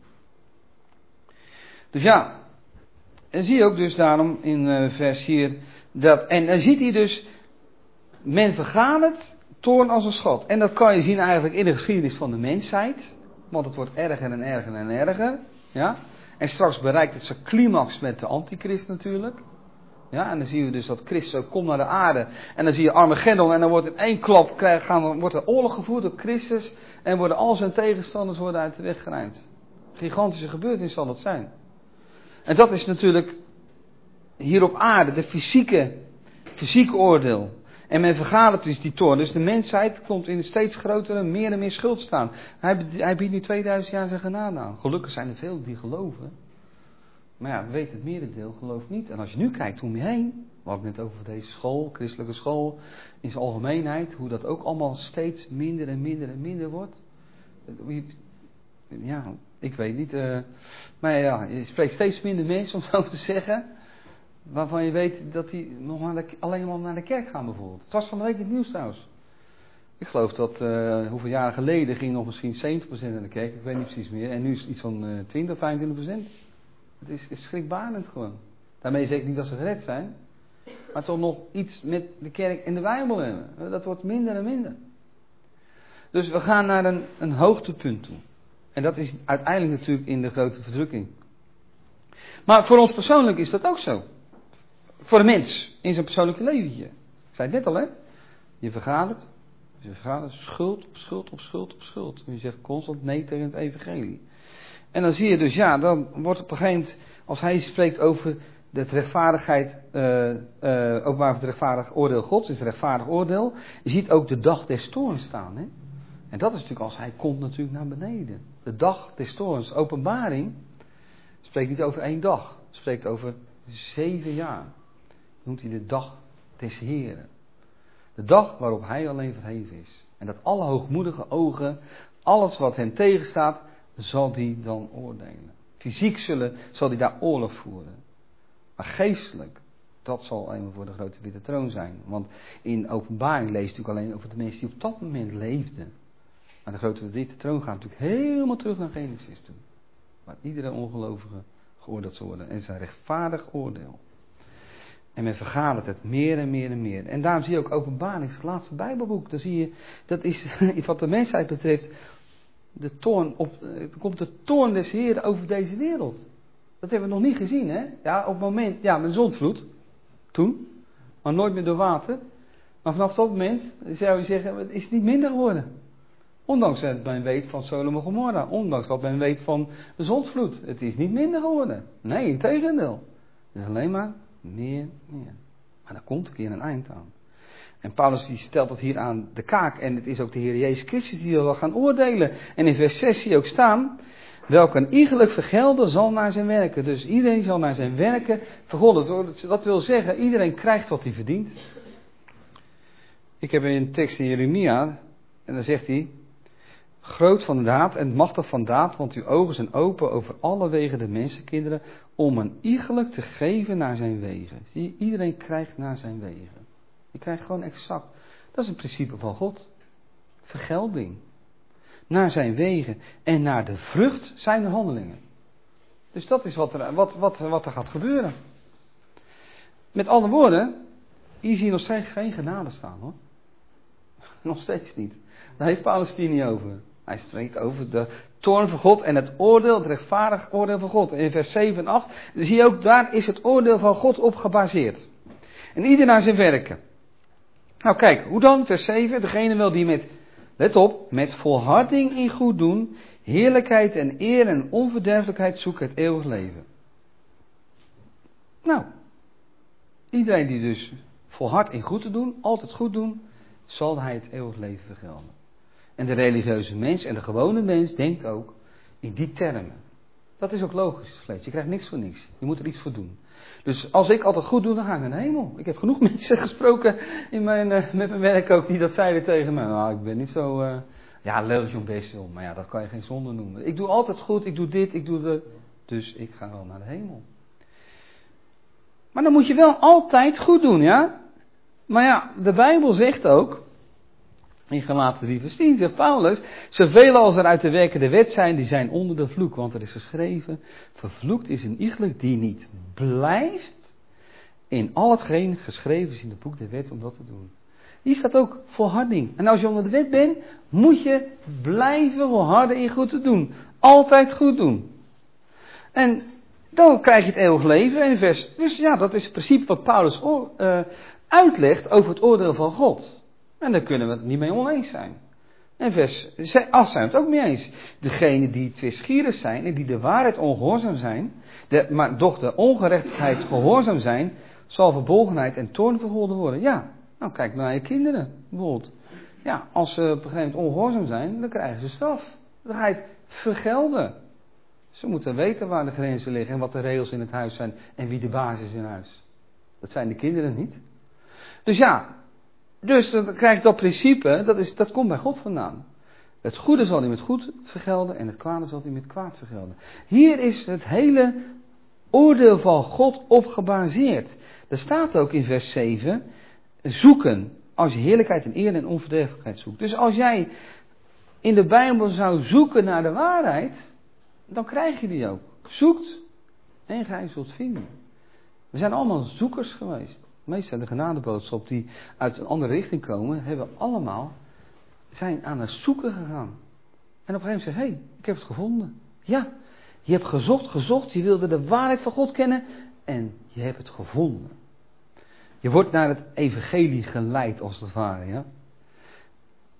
Dus ja, en zie je ook dus daarom in uh, vers hier, dat, en dan ziet hij dus, men vergaat het, toorn als een schot. En dat kan je zien eigenlijk in de geschiedenis van de mensheid, want het wordt erger en erger en erger, ja. En straks bereikt het zijn climax met de antichrist natuurlijk. Ja, en dan zien we dus dat Christus ook komt naar de aarde. En dan zie je Armageddon en dan wordt in één klap, krijg, gaan, wordt er oorlog gevoerd door Christus. En worden al zijn tegenstanders worden uit de weg geruimd. Gigantische gebeurtenis zal dat zijn. En dat is natuurlijk hier op aarde, de fysieke, fysieke oordeel. En men vergaat het dus die toorn. Dus de mensheid komt in een steeds grotere, meer en meer schuld staan. Hij, hij biedt nu tweeduizend jaar zijn genade aan. Gelukkig zijn er veel die geloven. Maar ja, we weten het merendeel gelooft niet. En als je nu kijkt om je heen, we hadden het net over deze school, christelijke school, in zijn algemeenheid, hoe dat ook allemaal steeds minder en minder en minder wordt. Ja, ik weet niet. Uh, maar ja, je spreekt steeds minder mensen, om zo te zeggen, waarvan je weet dat die nog naar de, alleen maar naar de kerk gaan bijvoorbeeld. Het was van de week in het nieuws trouwens. Ik geloof dat, uh, hoeveel jaren geleden ging nog misschien zeventig procent naar de kerk, ik weet niet precies meer. En nu is het iets van uh, twintig, vijfentwintig procent. Het is, is schrikbarend gewoon. Daarmee zeg ik niet dat ze gered zijn. Maar toch nog iets met de kerk en de Bijbel hebben. Dat wordt minder en minder. Dus we gaan naar een, een hoogtepunt toe. En dat is uiteindelijk natuurlijk in de grote verdrukking. Maar voor ons persoonlijk is dat ook zo. Voor de mens, in zijn persoonlijke leventje. Ik zei het net al, hè. Je vergadert. Ze gaan schuld op schuld op schuld op schuld. En je zegt constant nee tegen het evangelie. En dan zie je dus, ja, dan wordt op een gegeven moment, als hij spreekt over de rechtvaardigheid, uh, uh, openbaar het rechtvaardig oordeel Gods, is het rechtvaardig oordeel. Je ziet ook de dag des toorns staan, hè. En dat is natuurlijk als hij komt natuurlijk naar beneden. De dag des toorns, openbaring, spreekt niet over één dag. Spreekt over zeven jaar. Noemt hij de dag des Heren. De dag waarop hij alleen verheven is. En dat alle hoogmoedige ogen, alles wat hen tegenstaat, zal die dan oordelen. Fysiek zullen, zal die daar oorlog voeren. Maar geestelijk, dat zal eenmaal voor de grote witte troon zijn. Want in openbaring lees je natuurlijk alleen over de mensen die op dat moment leefden. Maar de grote witte troon gaat natuurlijk helemaal terug naar Genesis toe. Waar iedere ongelovige geoordeeld zal worden. En het is een rechtvaardig oordeel. En men vergadert het meer en meer en meer. En daarom zie je ook openbaring, het laatste Bijbelboek. Dan zie je, dat is wat de mensheid betreft, de toorn op, er komt de toorn des Heeren over deze wereld. Dat hebben we nog niet gezien, hè? Ja, op het moment, ja, met zondvloed. Toen. Maar nooit meer door water. Maar vanaf dat moment zou je zeggen, het is niet minder geworden. Ondanks dat men weet van Sodom en Gomorra. Ondanks dat men weet van de zondvloed. Het is niet minder geworden. Nee, integendeel. Het is alleen maar meer, meer. Maar daar komt een keer een eind aan. En Paulus die stelt dat hier aan de kaak. En het is ook de Heer Jezus Christus die wil gaan oordelen. En in vers zes zie je ook staan, welke een iegelijk vergelden zal naar zijn werken. Dus iedereen zal naar zijn werken vergolden. Dat wil zeggen, iedereen krijgt wat hij verdient. Ik heb een tekst in Jeremia. En dan zegt hij, groot van daad en machtig van daad, want uw ogen zijn open over alle wegen de mensenkinderen, om een iegelijk te geven naar zijn wegen. Zie je, iedereen krijgt naar zijn wegen. Je krijgt gewoon exact. Dat is een principe van God. Vergelding. Naar zijn wegen en naar de vrucht zijn de handelingen. Dus dat is wat er, wat, wat, wat er gaat gebeuren. Met andere woorden, hier zie je nog steeds geen genade staan, hoor. Nog steeds niet. Daar heeft Paulus het hier niet over. Hij spreekt over de toorn van God en het oordeel, het rechtvaardig oordeel van God. In vers zeven en acht zie je ook, daar is het oordeel van God op gebaseerd. En ieder naar zijn werken. Nou kijk, hoe dan? Vers zeven, degene wel die met, let op, met volharding in goed doen, heerlijkheid en eer en onverderfelijkheid zoeken het eeuwig leven. Nou, iedereen die dus volhardt in goed te doen, altijd goed doen, zal hij het eeuwig leven vergelden. En de religieuze mens en de gewone mens denkt ook in die termen. Dat is ook logisch, vlees. Je krijgt niks voor niks. Je moet er iets voor doen. Dus als ik altijd goed doe, dan ga ik naar de hemel. Ik heb genoeg mensen gesproken in mijn, uh, met mijn werk ook die dat zeiden tegen me. Nou, ik ben niet zo, uh, ja, leugje best wel, maar ja, dat kan je geen zonde noemen. Ik doe altijd goed, ik doe dit, ik doe dat. Dus ik ga wel naar de hemel. Maar dan moet je wel altijd goed doen, ja. Maar ja, de Bijbel zegt ook, in Galaten drie vers tien zegt Paulus, zoveel als er uit de werken de wet zijn, die zijn onder de vloek. Want er is geschreven, vervloekt is een iegelijk die niet blijft in al hetgeen geschreven is in het boek de wet om dat te doen. Hier staat ook volharding. En als je onder de wet bent, moet je blijven volharden in goed te doen. Altijd goed doen. En dan krijg je het eeuwig leven. En vers, dus ja, dat is het principe wat Paulus uh, uitlegt over het oordeel van God. En daar kunnen we het niet mee oneens zijn. En vers acht zijn we het ook mee eens. Degenen die twistgierig zijn en die de waarheid ongehoorzaam zijn, de, maar doch de ongerechtigheid gehoorzaam zijn, zal verbolgenheid en toorn vergolden worden. Ja, nou kijk maar naar je kinderen bijvoorbeeld. Ja, als ze op een gegeven moment ongehoorzaam zijn, dan krijgen ze straf. Dan ga je het vergelden. Ze moeten weten waar de grenzen liggen en wat de regels in het huis zijn en wie de baas is in huis. Dat zijn de kinderen niet. Dus ja, dus dan krijg je dat principe, dat, is, dat komt bij God vandaan. Het goede zal hij met goed vergelden en het kwade zal hij met kwaad vergelden. Hier is het hele oordeel van God op gebaseerd. Er staat ook in vers zeven, zoeken als je heerlijkheid en eer en onverderfelijkheid zoekt. Dus als jij in de Bijbel zou zoeken naar de waarheid, dan krijg je die ook. Zoekt en gij zult vinden. We zijn allemaal zoekers geweest. Meestal de genadeboodschap die uit een andere richting komen, hebben allemaal, zijn aan het zoeken gegaan. En op een gegeven moment zeggen, hé, hey, ik heb het gevonden. Ja, je hebt gezocht, gezocht, je wilde de waarheid van God kennen en je hebt het gevonden. Je wordt naar het evangelie geleid als het ware, ja.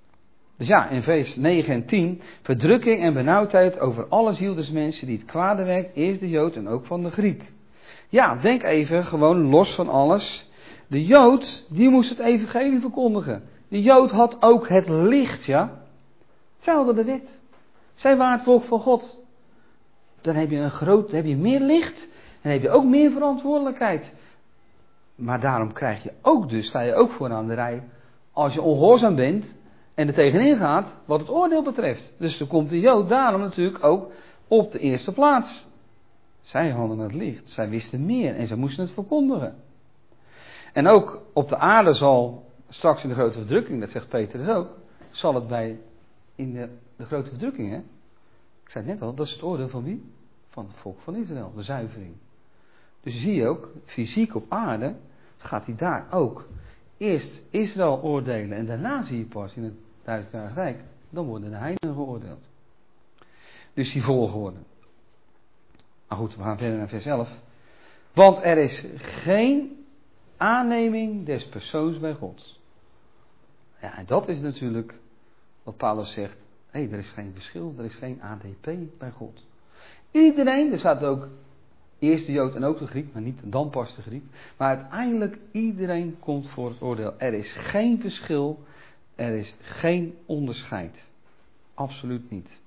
Dus ja, in vers negen en tien, verdrukking en benauwdheid over alle ziel des mensen die het kwade werkt, eerst de Jood en ook van de Griek. Ja, denk even, gewoon los van alles. De Jood, die moest het evangelie verkondigen. De Jood had ook het licht, ja. Zij hadden de wet. Zij waren het volk van God. Dan heb je een groot, dan heb je meer licht en dan heb je ook meer verantwoordelijkheid. Maar daarom krijg je ook dus, sta je ook vooraan de rij, als je ongehoorzaam bent en er tegenin gaat wat het oordeel betreft. Dus dan komt de Jood daarom natuurlijk ook op de eerste plaats. Zij hadden het licht, zij wisten meer en zij moesten het verkondigen. En ook op de aarde zal straks in de grote verdrukking, dat zegt Peter dus ook, zal het bij in de, de grote verdrukking, hè? Ik zei het net al, dat is het oordeel van wie? Van het volk van Israël, de zuivering. Dus zie je ook, fysiek op aarde gaat hij daar ook eerst Israël oordelen en daarna zie je pas in het duizendjarig rijk, dan worden de heidenen geoordeeld. Dus die volgorde. Maar goed, we gaan verder naar vers elf. Want er is geen aanneming des persoons bij God. Ja, en dat is natuurlijk wat Paulus zegt. Hé, hey, er is geen verschil, er is geen A D P bij God. Iedereen, er staat ook eerst de Jood en ook de Griek, maar niet dan pas de Griek. Maar uiteindelijk iedereen komt voor het oordeel. Er is geen verschil, er is geen onderscheid. Absoluut niet.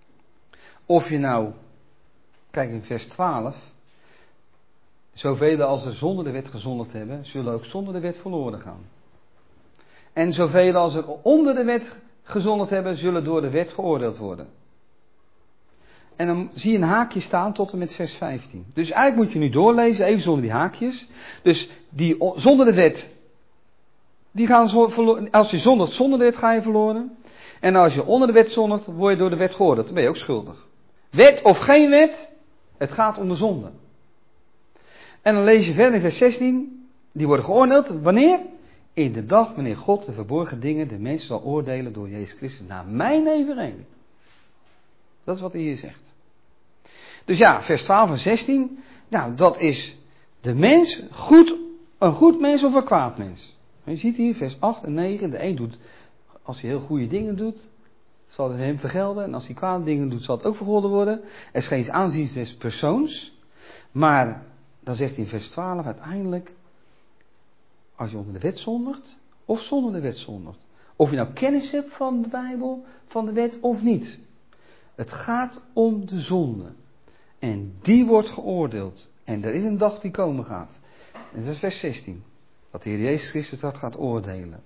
Of je nou, kijk in vers twaalf. Zoveel als er zonder de wet gezondigd hebben, zullen ook zonder de wet verloren gaan. En zoveel als er onder de wet gezondigd hebben, zullen door de wet geoordeeld worden. En dan zie je een haakje staan tot en met vers vijftien. Dus eigenlijk moet je nu doorlezen, even zonder die haakjes. Dus die zonder de wet, die gaan zo, als je zondigt zonder de wet ga je verloren. En als je onder de wet zondigt, word je door de wet geoordeeld. Dan ben je ook schuldig. Wet of geen wet, het gaat om de zonde. En dan lees je verder in vers zestien, die worden geoordeeld, wanneer? In de dag wanneer God de verborgen dingen de mensen zal oordelen door Jezus Christus naar mijn evangelie. Dat is wat hij hier zegt. Dus ja, vers twaalf en zestien, nou dat is de mens, goed, een goed mens of een kwaad mens. En je ziet hier vers acht en negen, de een doet, als hij heel goede dingen doet, zal het hem vergelden. En als hij kwade dingen doet, zal het ook vergolden worden. Er is geen aanzien des persoons. Maar dan zegt hij in vers twaalf uiteindelijk, als je onder de wet zondigt, of zonder de wet zondigt. Of je nou kennis hebt van de Bijbel, van de wet of niet. Het gaat om de zonde. En die wordt geoordeeld. En er is een dag die komen gaat. En dat is vers zestien. Dat de Heer Jezus Christus dat gaat oordelen.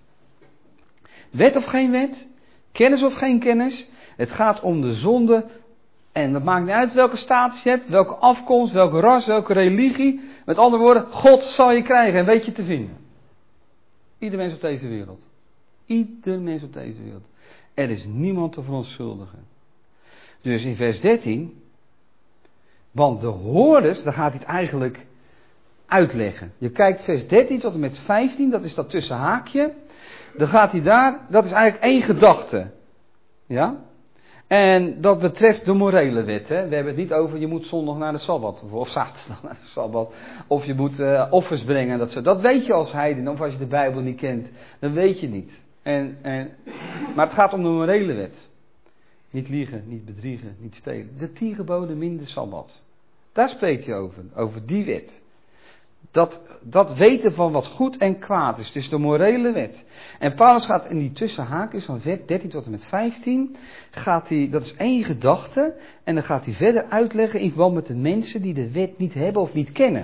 Wet of geen wet, kennis of geen kennis. Het gaat om de zonde. En dat maakt niet uit welke status je hebt, welke afkomst, welke ras, welke religie. Met andere woorden, God zal je krijgen en weet je te vinden. Ieder mens op deze wereld. Ieder mens op deze wereld. Er is niemand te verontschuldigen. Dus in vers dertien, want de hoorders, daar gaat hij het eigenlijk uitleggen. Je kijkt vers dertien tot en met vijftien, dat is dat tussenhaakje. Dan gaat hij daar, dat is eigenlijk één gedachte. Ja? En dat betreft de morele wet. Hè? We hebben het niet over je moet zondag naar de Sabbat. Of zaterdag naar de Sabbat. Of je moet uh, offers brengen. Dat, zo. Dat weet je als heiden. Of als je de Bijbel niet kent. Dan weet je niet. En, en, maar het gaat om de morele wet. Niet liegen, niet bedriegen, niet stelen. De tien geboden min de Sabbat. Daar spreekt hij over. Over die wet. Dat, dat weten van wat goed en kwaad is. Dus de morele wet. En Paulus gaat in die tussenhaakjes van dertien tot en met vijftien. Gaat hij, dat is één gedachte. En dan gaat hij verder uitleggen in verband met de mensen die de wet niet hebben of niet kennen.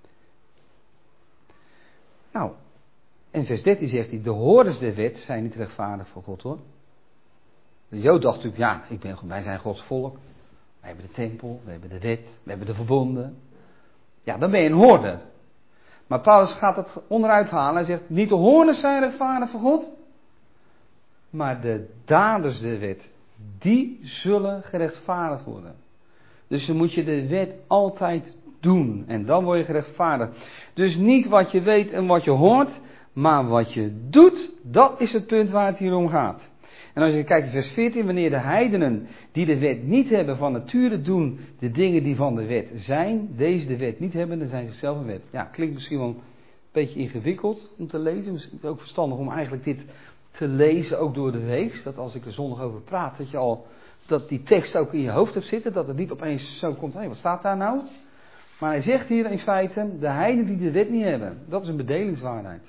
Nou, in vers dertien zegt hij, de hoorders der wet zijn niet rechtvaardig voor God hoor. De Jood dacht natuurlijk, ja, ik ben, wij zijn Gods volk. Wij hebben de tempel, we hebben de wet, we hebben de verbonden. Ja, dan ben je een hoorder. Maar Paulus gaat het onderuit halen. Hij zegt, niet de hoorders zijn rechtvaardig voor God. Maar de daders der wet, die zullen gerechtvaardigd worden. Dus dan moet je de wet altijd doen. En dan word je gerechtvaardigd. Dus niet wat je weet en wat je hoort. Maar wat je doet, dat is het punt waar het hier om gaat. En als je kijkt in vers veertien, wanneer de heidenen die de wet niet hebben van nature doen de dingen die van de wet zijn, deze de wet niet hebben, dan zijn ze zelf een wet. Ja, klinkt misschien wel een beetje ingewikkeld om te lezen. Misschien is het ook verstandig om eigenlijk dit te lezen, ook door de week. Dat als ik er zondag over praat, dat je al, dat die tekst ook in je hoofd hebt zitten. Dat het niet opeens zo komt, hé, hey, wat staat daar nou? Maar hij zegt hier in feite, de heiden die de wet niet hebben. Dat is een bedelingswaarheid.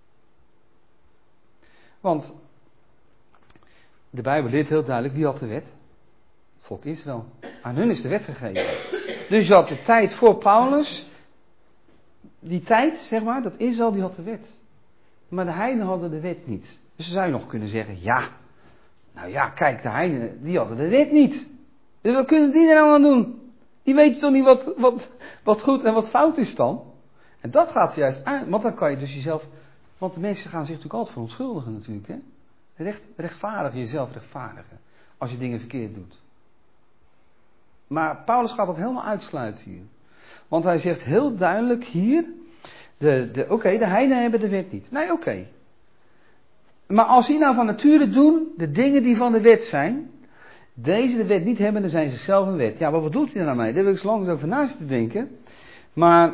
Want de Bijbel leert heel duidelijk, wie had de wet? Het volk Israël. Aan hun is de wet gegeven. Dus je had de tijd voor Paulus. Die tijd, zeg maar, dat Israël die had de wet. Maar de heidenen hadden de wet niet. Dus dan zou je nog kunnen zeggen, ja. Nou ja, kijk, de heidenen, die hadden de wet niet. Dus wat kunnen die er nou aan doen? Die weten toch niet wat, wat, wat goed en wat fout is dan? En dat gaat juist aan, want dan kan je dus jezelf... Want de mensen gaan zich natuurlijk altijd verontschuldigen natuurlijk, hè. Recht, rechtvaardigen, jezelf rechtvaardigen. Als je dingen verkeerd doet. Maar Paulus gaat dat helemaal uitsluiten hier. Want hij zegt heel duidelijk hier... De, de, oké, okay, de heidenen hebben de wet niet. Nee, oké. Okay. Maar als die nou van nature doen, de dingen die van de wet zijn... Deze de wet niet hebben, dan zijn ze zelf een wet. Ja, wat bedoelt hij nou mee? Daar heb ik zo lang over na zitten denken. Maar...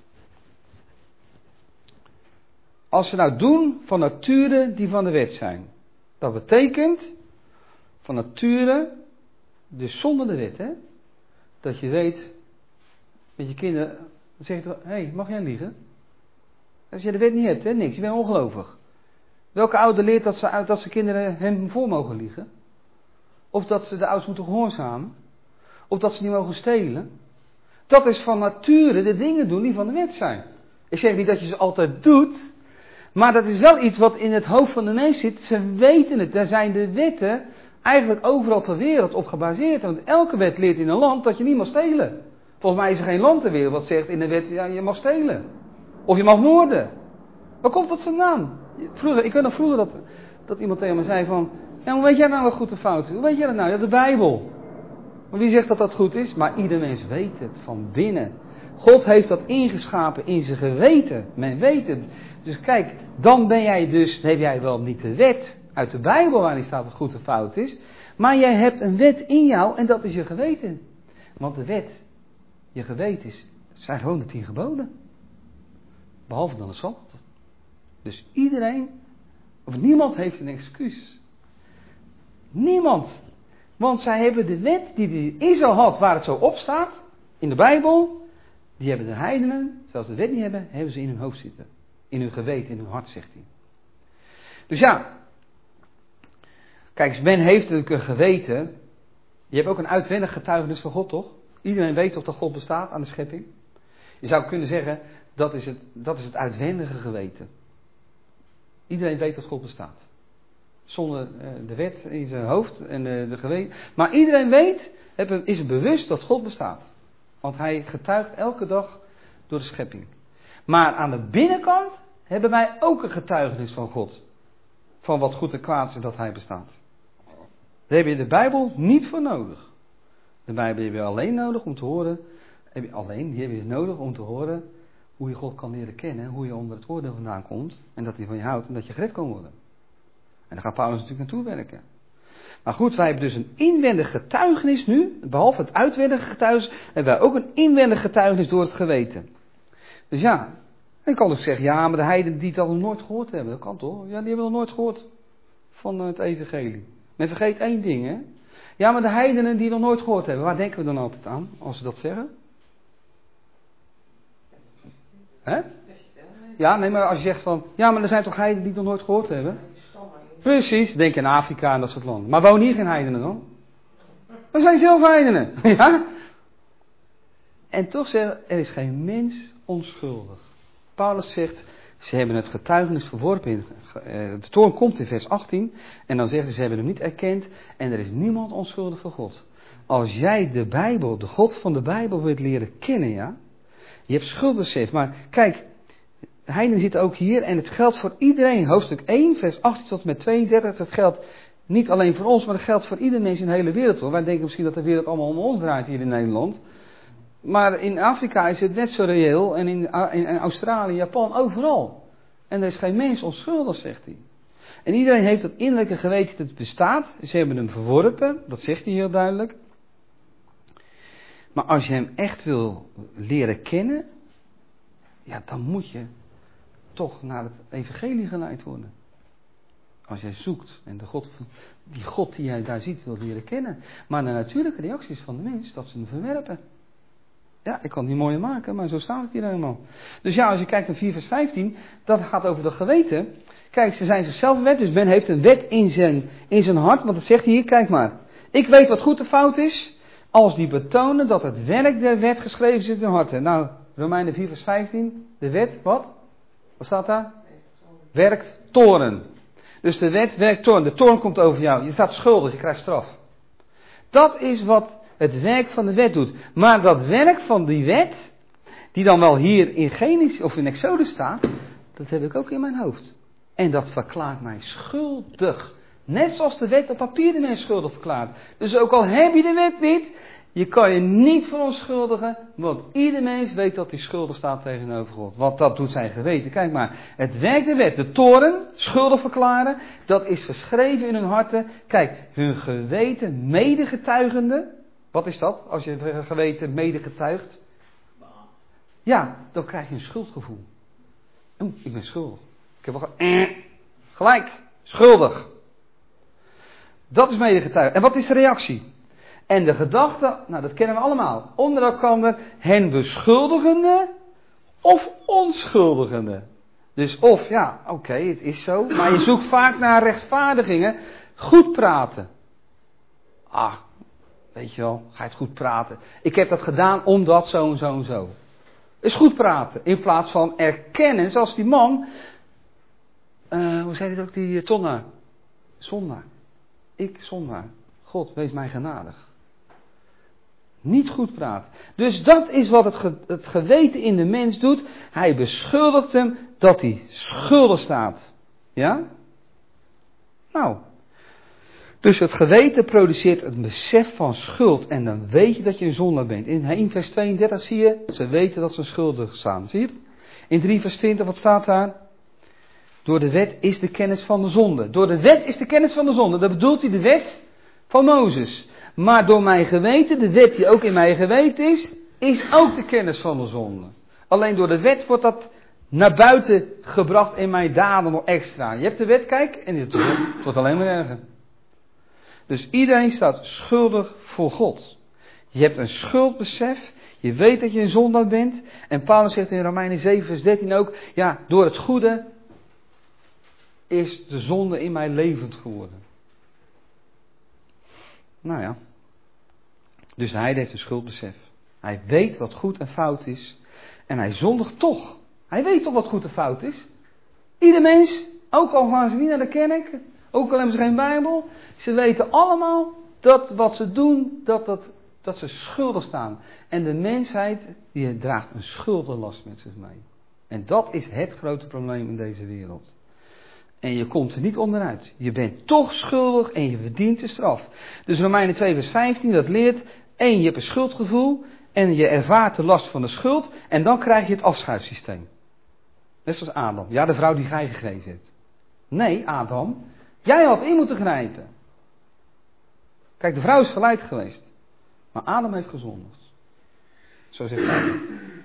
Als ze nou doen van nature die van de wet zijn. Dat betekent van nature, dus zonder de wet, hè. Dat je weet, met je kinderen, dan zeg je toch, hé, hey, mag jij liegen? Als je de wet niet hebt, hè, niks, je bent ongelovig. Welke ouder leert dat ze, dat ze kinderen hem voor mogen liegen? Of dat ze de ouders moeten gehoorzamen? Of dat ze niet mogen stelen? Dat is van nature de dingen doen die van de wet zijn. Ik zeg niet dat je ze altijd doet... Maar dat is wel iets wat in het hoofd van de mens zit. Ze weten het. Daar zijn de wetten eigenlijk overal ter wereld op gebaseerd. Want elke wet leert in een land dat je niet mag stelen. Volgens mij is er geen land ter wereld wat zegt in de wet, ja, je mag stelen. Of je mag moorden. Waar komt dat vandaan? Vroeger, ik weet nog vroeger dat, dat iemand tegen me zei van... Ja, hoe weet jij nou wat goed en fout is? Hoe weet jij dat nou? Ja, de Bijbel. Maar wie zegt dat dat goed is? Maar ieder mens weet het van binnen. God heeft dat ingeschapen in zijn geweten. Men weet het. Dus kijk, dan ben jij dus, heb jij wel niet de wet uit de Bijbel waarin staat wat goed en fout is. Maar jij hebt een wet in jou en dat is je geweten. Want de wet, je geweten is, zijn gewoon de tien geboden. Behalve dan de Sabbat. Dus iedereen, of niemand heeft een excuus. Niemand. Want zij hebben de wet die de Israël had, waar het zo op staat, in de Bijbel. Die hebben de heidenen, terwijl ze de wet niet hebben, hebben ze in hun hoofd zitten. In hun geweten, in hun hart, zegt hij. Dus ja. Kijk, men heeft natuurlijk een geweten. Je hebt ook een uitwendig getuigenis van God, toch? Iedereen weet toch dat God bestaat aan de schepping? Je zou kunnen zeggen, dat is het, dat is het uitwendige geweten. Iedereen weet dat God bestaat. Zonder uh, de wet in zijn hoofd en uh, de geweten. Maar iedereen weet, is bewust dat God bestaat. Want hij getuigt elke dag door de schepping. Maar aan de binnenkant hebben wij ook een getuigenis van God. Van wat goed en kwaad is en dat hij bestaat. Daar heb je de Bijbel niet voor nodig. De Bijbel heb je alleen nodig om te horen. Heb je alleen, die heb je nodig om te horen hoe je God kan leren kennen. Hoe je onder het oordeel vandaan komt. En dat hij van je houdt en dat je gered kan worden. En daar gaat Paulus natuurlijk naartoe werken. Maar goed, wij hebben dus een inwendig getuigenis nu. Behalve het uitwendige getuigenis, hebben wij ook een inwendig getuigenis door het geweten. Dus ja, ik kan ook zeggen, ja, maar de heidenen die dat nog nooit gehoord hebben. Dat kan toch? Ja, die hebben nog nooit gehoord van het evangelie. Men vergeet één ding, hè. Ja, maar de heidenen die nog nooit gehoord hebben. Waar denken we dan altijd aan, als ze dat zeggen? Hè? Ja, nee, maar als je zegt van, ja, maar er zijn toch heidenen die het nog nooit gehoord hebben? Precies, denk aan Afrika en dat soort landen. Maar wonen hier geen heidenen dan? We zijn zelf heidenen, ja? En toch zeggen, er is geen mens onschuldig. Paulus zegt, ze hebben het getuigenis verworpen. De toorn komt in vers achttien. En dan zegt hij, ze hebben hem niet erkend. En er is niemand onschuldig voor God. Als jij de Bijbel, de God van de Bijbel wilt leren kennen, ja. Je hebt schuldbesef. Maar kijk, de heidenen zitten ook hier. En het geldt voor iedereen. Hoofdstuk één, vers achttien tot en met tweeëndertig. Dat geldt niet alleen voor ons, maar dat geldt voor ieder mens in de hele wereld. Hoor. Wij denken misschien dat de wereld allemaal om ons draait hier in Nederland. Maar in Afrika is het net zo reëel. En in, in, in Australië, Japan, overal. En er is geen mens onschuldig, zegt hij. En iedereen heeft dat innerlijke geweten dat het bestaat. Ze hebben hem verworpen. Dat zegt hij heel duidelijk. Maar als je hem echt wil leren kennen. Ja, dan moet je toch naar het evangelie geleid worden. Als jij zoekt en de God, die God die jij daar ziet wil leren kennen. Maar de natuurlijke reacties van de mens, dat ze hem verwerpen. Ja, ik kan het niet mooier maken, maar zo staat het hier helemaal. Dus ja, als je kijkt naar vier vers vijftien, dat gaat over de geweten. Kijk, ze zijn zichzelf een wet, dus men heeft een wet in zijn, in zijn hart. Want het zegt hier, kijk maar. Ik weet wat goed en fout is, als die betonen dat het werk der wet geschreven zit in hun harten. Nou, Romeinen vier vers vijftien, de wet, wat? Wat staat daar? Werkt toorn. Dus de wet werkt toorn. De toorn komt over jou. Je staat schuldig, je krijgt straf. Dat is wat het werk van de wet doet. Maar dat werk van die wet, die dan wel hier in Genesis of in Exodus staat, dat heb ik ook in mijn hoofd. En dat verklaart mij schuldig. Net zoals de wet op papier de mens schuldig verklaart. Dus ook al heb je de wet niet, je kan je niet verontschuldigen, want ieder mens weet dat hij schuldig staat tegenover God. Want dat doet zijn geweten. Kijk maar, het werk de wet, de toorn, schuldig verklaren, dat is geschreven in hun harten. Kijk, hun geweten medegetuigende. Wat is dat, als je geweten medegetuigt? Ja, dan krijg je een schuldgevoel. Oeh, ik ben schuldig. Ik heb wel ge- eh, gelijk, schuldig. Dat is medegetuigd. En wat is de reactie? En de gedachte, nou dat kennen we allemaal. Onder elkaar hen beschuldigende of onschuldigende. Dus of, ja, oké, okay, het is zo. Maar je zoekt vaak naar rechtvaardigingen. Goed praten. Ah, weet je wel, ga je het goed praten. Ik heb dat gedaan omdat zo en zo en zo. Is goed praten. In plaats van erkennen, zoals die man. Uh, hoe zei dit ook, die uh, tonnaar? Zondaar. Ik zondaar. God, wees mij genadig. Niet goed praten. Dus dat is wat het, ge, het geweten in de mens doet. Hij beschuldigt hem dat hij schuldig staat. Ja? Nou. Dus het geweten produceert het besef van schuld. En dan weet je dat je een zondaar bent. In één vers tweeëndertig zie je, ze weten dat ze schuldig staan. Zie je het? In drie vers twintig, wat staat daar? Door de wet is de kennis van de zonde. Door de wet is de kennis van de zonde. Dat bedoelt hij de wet van Mozes. Maar door mijn geweten, de wet die ook in mijn geweten is, is ook de kennis van de zonde. Alleen door de wet wordt dat naar buiten gebracht in mijn daden nog extra. Je hebt de wet, kijk, en het wordt alleen maar erger. Dus iedereen staat schuldig voor God. Je hebt een schuldbesef. Je weet dat je een zondaar bent. En Paulus zegt in Romeinen zeven vers dertien ook, ja, door het goede is de zonde in mij levend geworden. Nou ja. Dus hij heeft een schuldbesef. Hij weet wat goed en fout is. En hij zondigt toch. Hij weet toch wat goed en fout is. Ieder mens, ook al gaan ze niet naar de kerk, ook al hebben ze geen Bijbel, ze weten allemaal dat wat ze doen, dat, dat, dat ze schuldig staan. En de mensheid, die draagt een schuldenlast met zich mee. En dat is het grote probleem in deze wereld. En je komt er niet onderuit. Je bent toch schuldig en je verdient de straf. Dus Romeinen twee vers vijftien, dat leert, één, je hebt een schuldgevoel en je ervaart de last van de schuld en dan krijg je het afschuifsysteem. Net zoals Adam. Ja, de vrouw die gij gegeven hebt. Nee, Adam, jij had in moeten grijpen. Kijk, de vrouw is verleid geweest. Maar Adam heeft gezondigd. Zo zegt hij.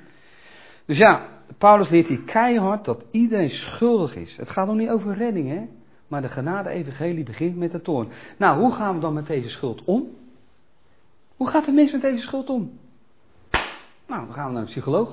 Dus ja, Paulus leert hier keihard dat iedereen schuldig is. Het gaat nog niet over redding, hè. Maar de genade-evangelie begint met de toorn. Nou, hoe gaan we dan met deze schuld om? Hoe gaat de mens met deze schuld om? Nou, dan gaan we naar een psycholoog.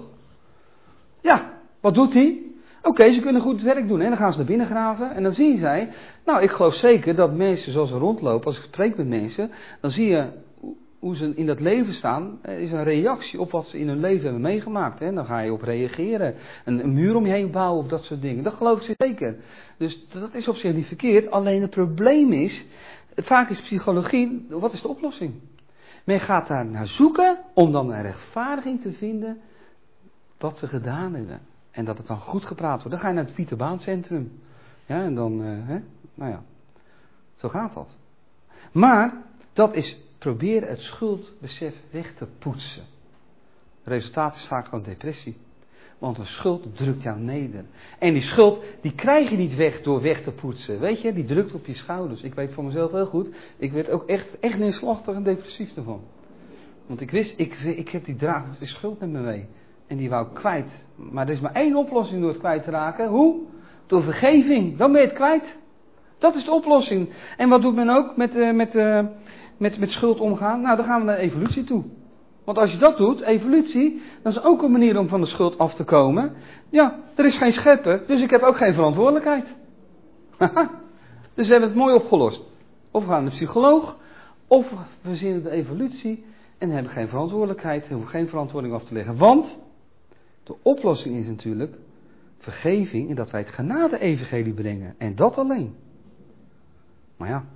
Ja, wat doet hij? Oké, okay, ze kunnen goed werk doen. Hè? Dan gaan ze naar binnen graven. En dan zien zij, nou, ik geloof zeker dat mensen zoals ze rondlopen, als ik spreek met mensen, dan zie je hoe ze in dat leven staan, is een reactie op wat ze in hun leven hebben meegemaakt. Hè? Dan ga je op reageren. Een, een muur om je heen bouwen of dat soort dingen. Dat geloof ik zeker. Dus dat is op zich niet verkeerd. Alleen het probleem is, vaak is psychologie, wat is de oplossing? Men gaat daar naar zoeken om dan een rechtvaardiging te vinden wat ze gedaan hebben. En dat het dan goed gepraat wordt. Dan ga je naar het Pieterbaancentrum. Ja, en dan, uh, hè? Nou ja, zo gaat dat. Maar, dat is proberen het schuldbesef weg te poetsen. Het resultaat is vaak gewoon depressie. Want een schuld drukt jou neder. En die schuld, die krijg je niet weg door weg te poetsen. Weet je, die drukt op je schouders. Ik weet van mezelf heel goed. Ik werd ook echt, echt neerslachtig en depressief ervan. Want ik wist, ik, ik heb die draag, die schuld met me mee. En die wou ik kwijt. Maar er is maar één oplossing door het kwijt te raken. Hoe? Door vergeving. Dan ben je het kwijt. Dat is de oplossing. En wat doet men ook met, uh, met, uh, met, met schuld omgaan? Nou, dan gaan we naar evolutie toe. Want als je dat doet, evolutie, dat is ook een manier om van de schuld af te komen. Ja, er is geen schepper, dus ik heb ook geen verantwoordelijkheid. Dus we hebben het mooi opgelost. Of we gaan naar de psycholoog, of we verzinnen de evolutie en hebben geen verantwoordelijkheid, hebben geen verantwoording af te leggen. Want de oplossing is natuurlijk vergeving en dat wij het genade-evangelie brengen. En dat alleen. Maar ja,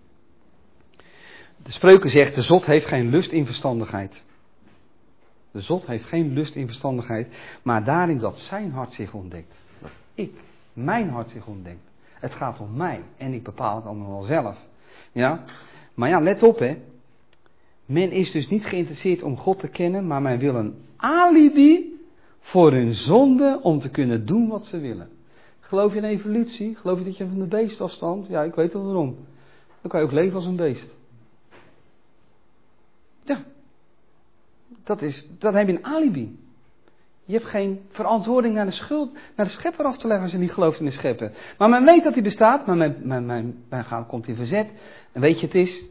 de Spreuken zegt, de zot heeft geen lust in verstandigheid. De zot heeft geen lust in verstandigheid, maar daarin dat zijn hart zich ontdekt. Dat ik, mijn hart zich ontdekt. Het gaat om mij en ik bepaal het allemaal wel zelf. Ja, maar ja, let op hè. Men is dus niet geïnteresseerd om God te kennen, maar men wil een alibi voor hun zonde om te kunnen doen wat ze willen. Geloof je in evolutie? Geloof je dat je van de beest afstamt? Ja, ik weet wel waarom. Dan kan je ook leven als een beest. Ja. Dat is, dan heb je een alibi. Je hebt geen verantwoording naar de schuld, naar de schepper af te leggen als je niet gelooft in de schepper. Maar men weet dat hij bestaat, maar men, men, men, men gaat, komt in verzet. En weet je het is,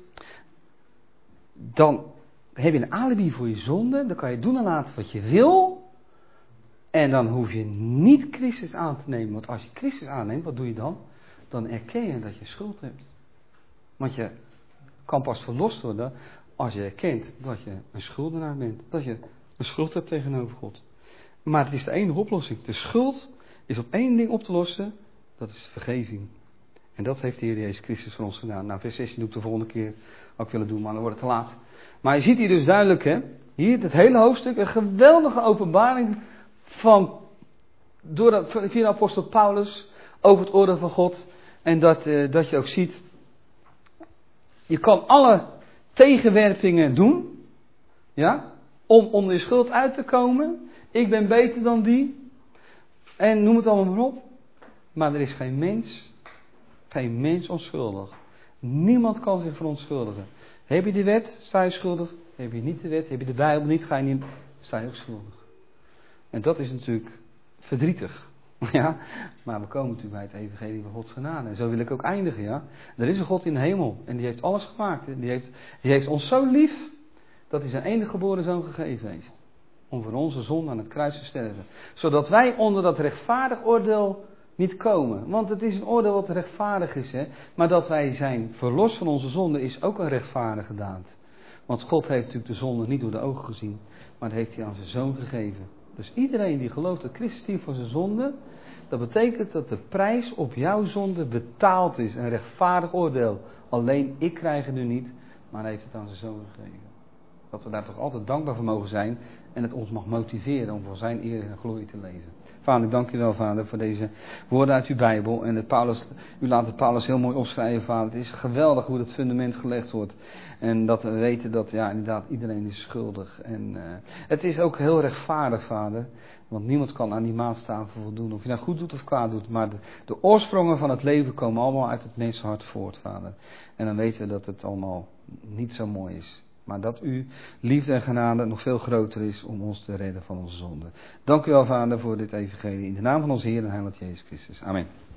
dan heb je een alibi voor je zonde, dan kan je doen en laten wat je wil. En dan hoef je niet Christus aan te nemen. Want als je Christus aanneemt, wat doe je dan? Dan erken je dat je schuld hebt. Want je kan pas verlost worden als je erkent dat je een schuldenaar bent. Dat je een schuld hebt tegenover God. Maar het is de enige oplossing. De schuld is op één ding op te lossen. Dat is vergeving. En dat heeft de Heer Jezus Christus voor ons gedaan. Nou, vers zestien doe ik de volgende keer ook willen doen, maar dan wordt het te laat. Maar je ziet hier dus duidelijk, hè. Hier, het hele hoofdstuk, een geweldige openbaring van, door de, via de apostel Paulus, over het oordeel van God. En dat, uh, dat je ook ziet, je kan alle tegenwerpingen doen, ja, om onder je schuld uit te komen. Ik ben beter dan die. En noem het allemaal maar op. Maar er is geen mens, geen mens onschuldig. Niemand kan zich verontschuldigen. Heb je de wet, sta je schuldig. Heb je niet de wet, heb je de Bijbel niet, ga je niet, sta je ook schuldig. En dat is natuurlijk verdrietig. Ja, maar we komen natuurlijk bij het evangelie van Gods genade. En zo wil ik ook eindigen, ja. Er is een God in de hemel. En die heeft alles gemaakt. Die heeft, die heeft ons zo lief, dat hij zijn enige geboren zoon gegeven heeft. Om voor onze zonde aan het kruis te sterven. Zodat wij onder dat rechtvaardig oordeel niet komen. Want het is een oordeel wat rechtvaardig is, hè. Maar dat wij zijn verlost van onze zonde is ook een rechtvaardige daad. Want God heeft natuurlijk de zonde niet door de ogen gezien. Maar dat heeft hij aan zijn zoon gegeven. Dus iedereen die gelooft dat Christus stierf voor zijn zonde, dat betekent dat de prijs op jouw zonde betaald is. Een rechtvaardig oordeel. Alleen ik krijg het nu niet, maar hij heeft het aan zijn zoon gegeven. Dat we daar toch altijd dankbaar voor mogen zijn en het ons mag motiveren om voor zijn eer en glorie te leven. Vader, ik dank u wel, Vader, voor deze woorden uit uw Bijbel. En het Paulus, u laat het Paulus heel mooi opschrijven, Vader. Het is geweldig hoe dat fundament gelegd wordt. En dat we weten dat, ja, inderdaad, iedereen is schuldig. En uh, het is ook heel rechtvaardig, Vader. Want niemand kan aan die maatstaven voldoen. Of je nou goed doet of kwaad doet. Maar de, de oorsprongen van het leven komen allemaal uit het mensenhart voort, Vader. En dan weten we dat het allemaal niet zo mooi is. Maar dat uw liefde en genade nog veel groter is om ons te redden van onze zonden. Dank u wel, Vader, voor dit evangelie. In de naam van onze Heer en Heiland Jezus Christus. Amen.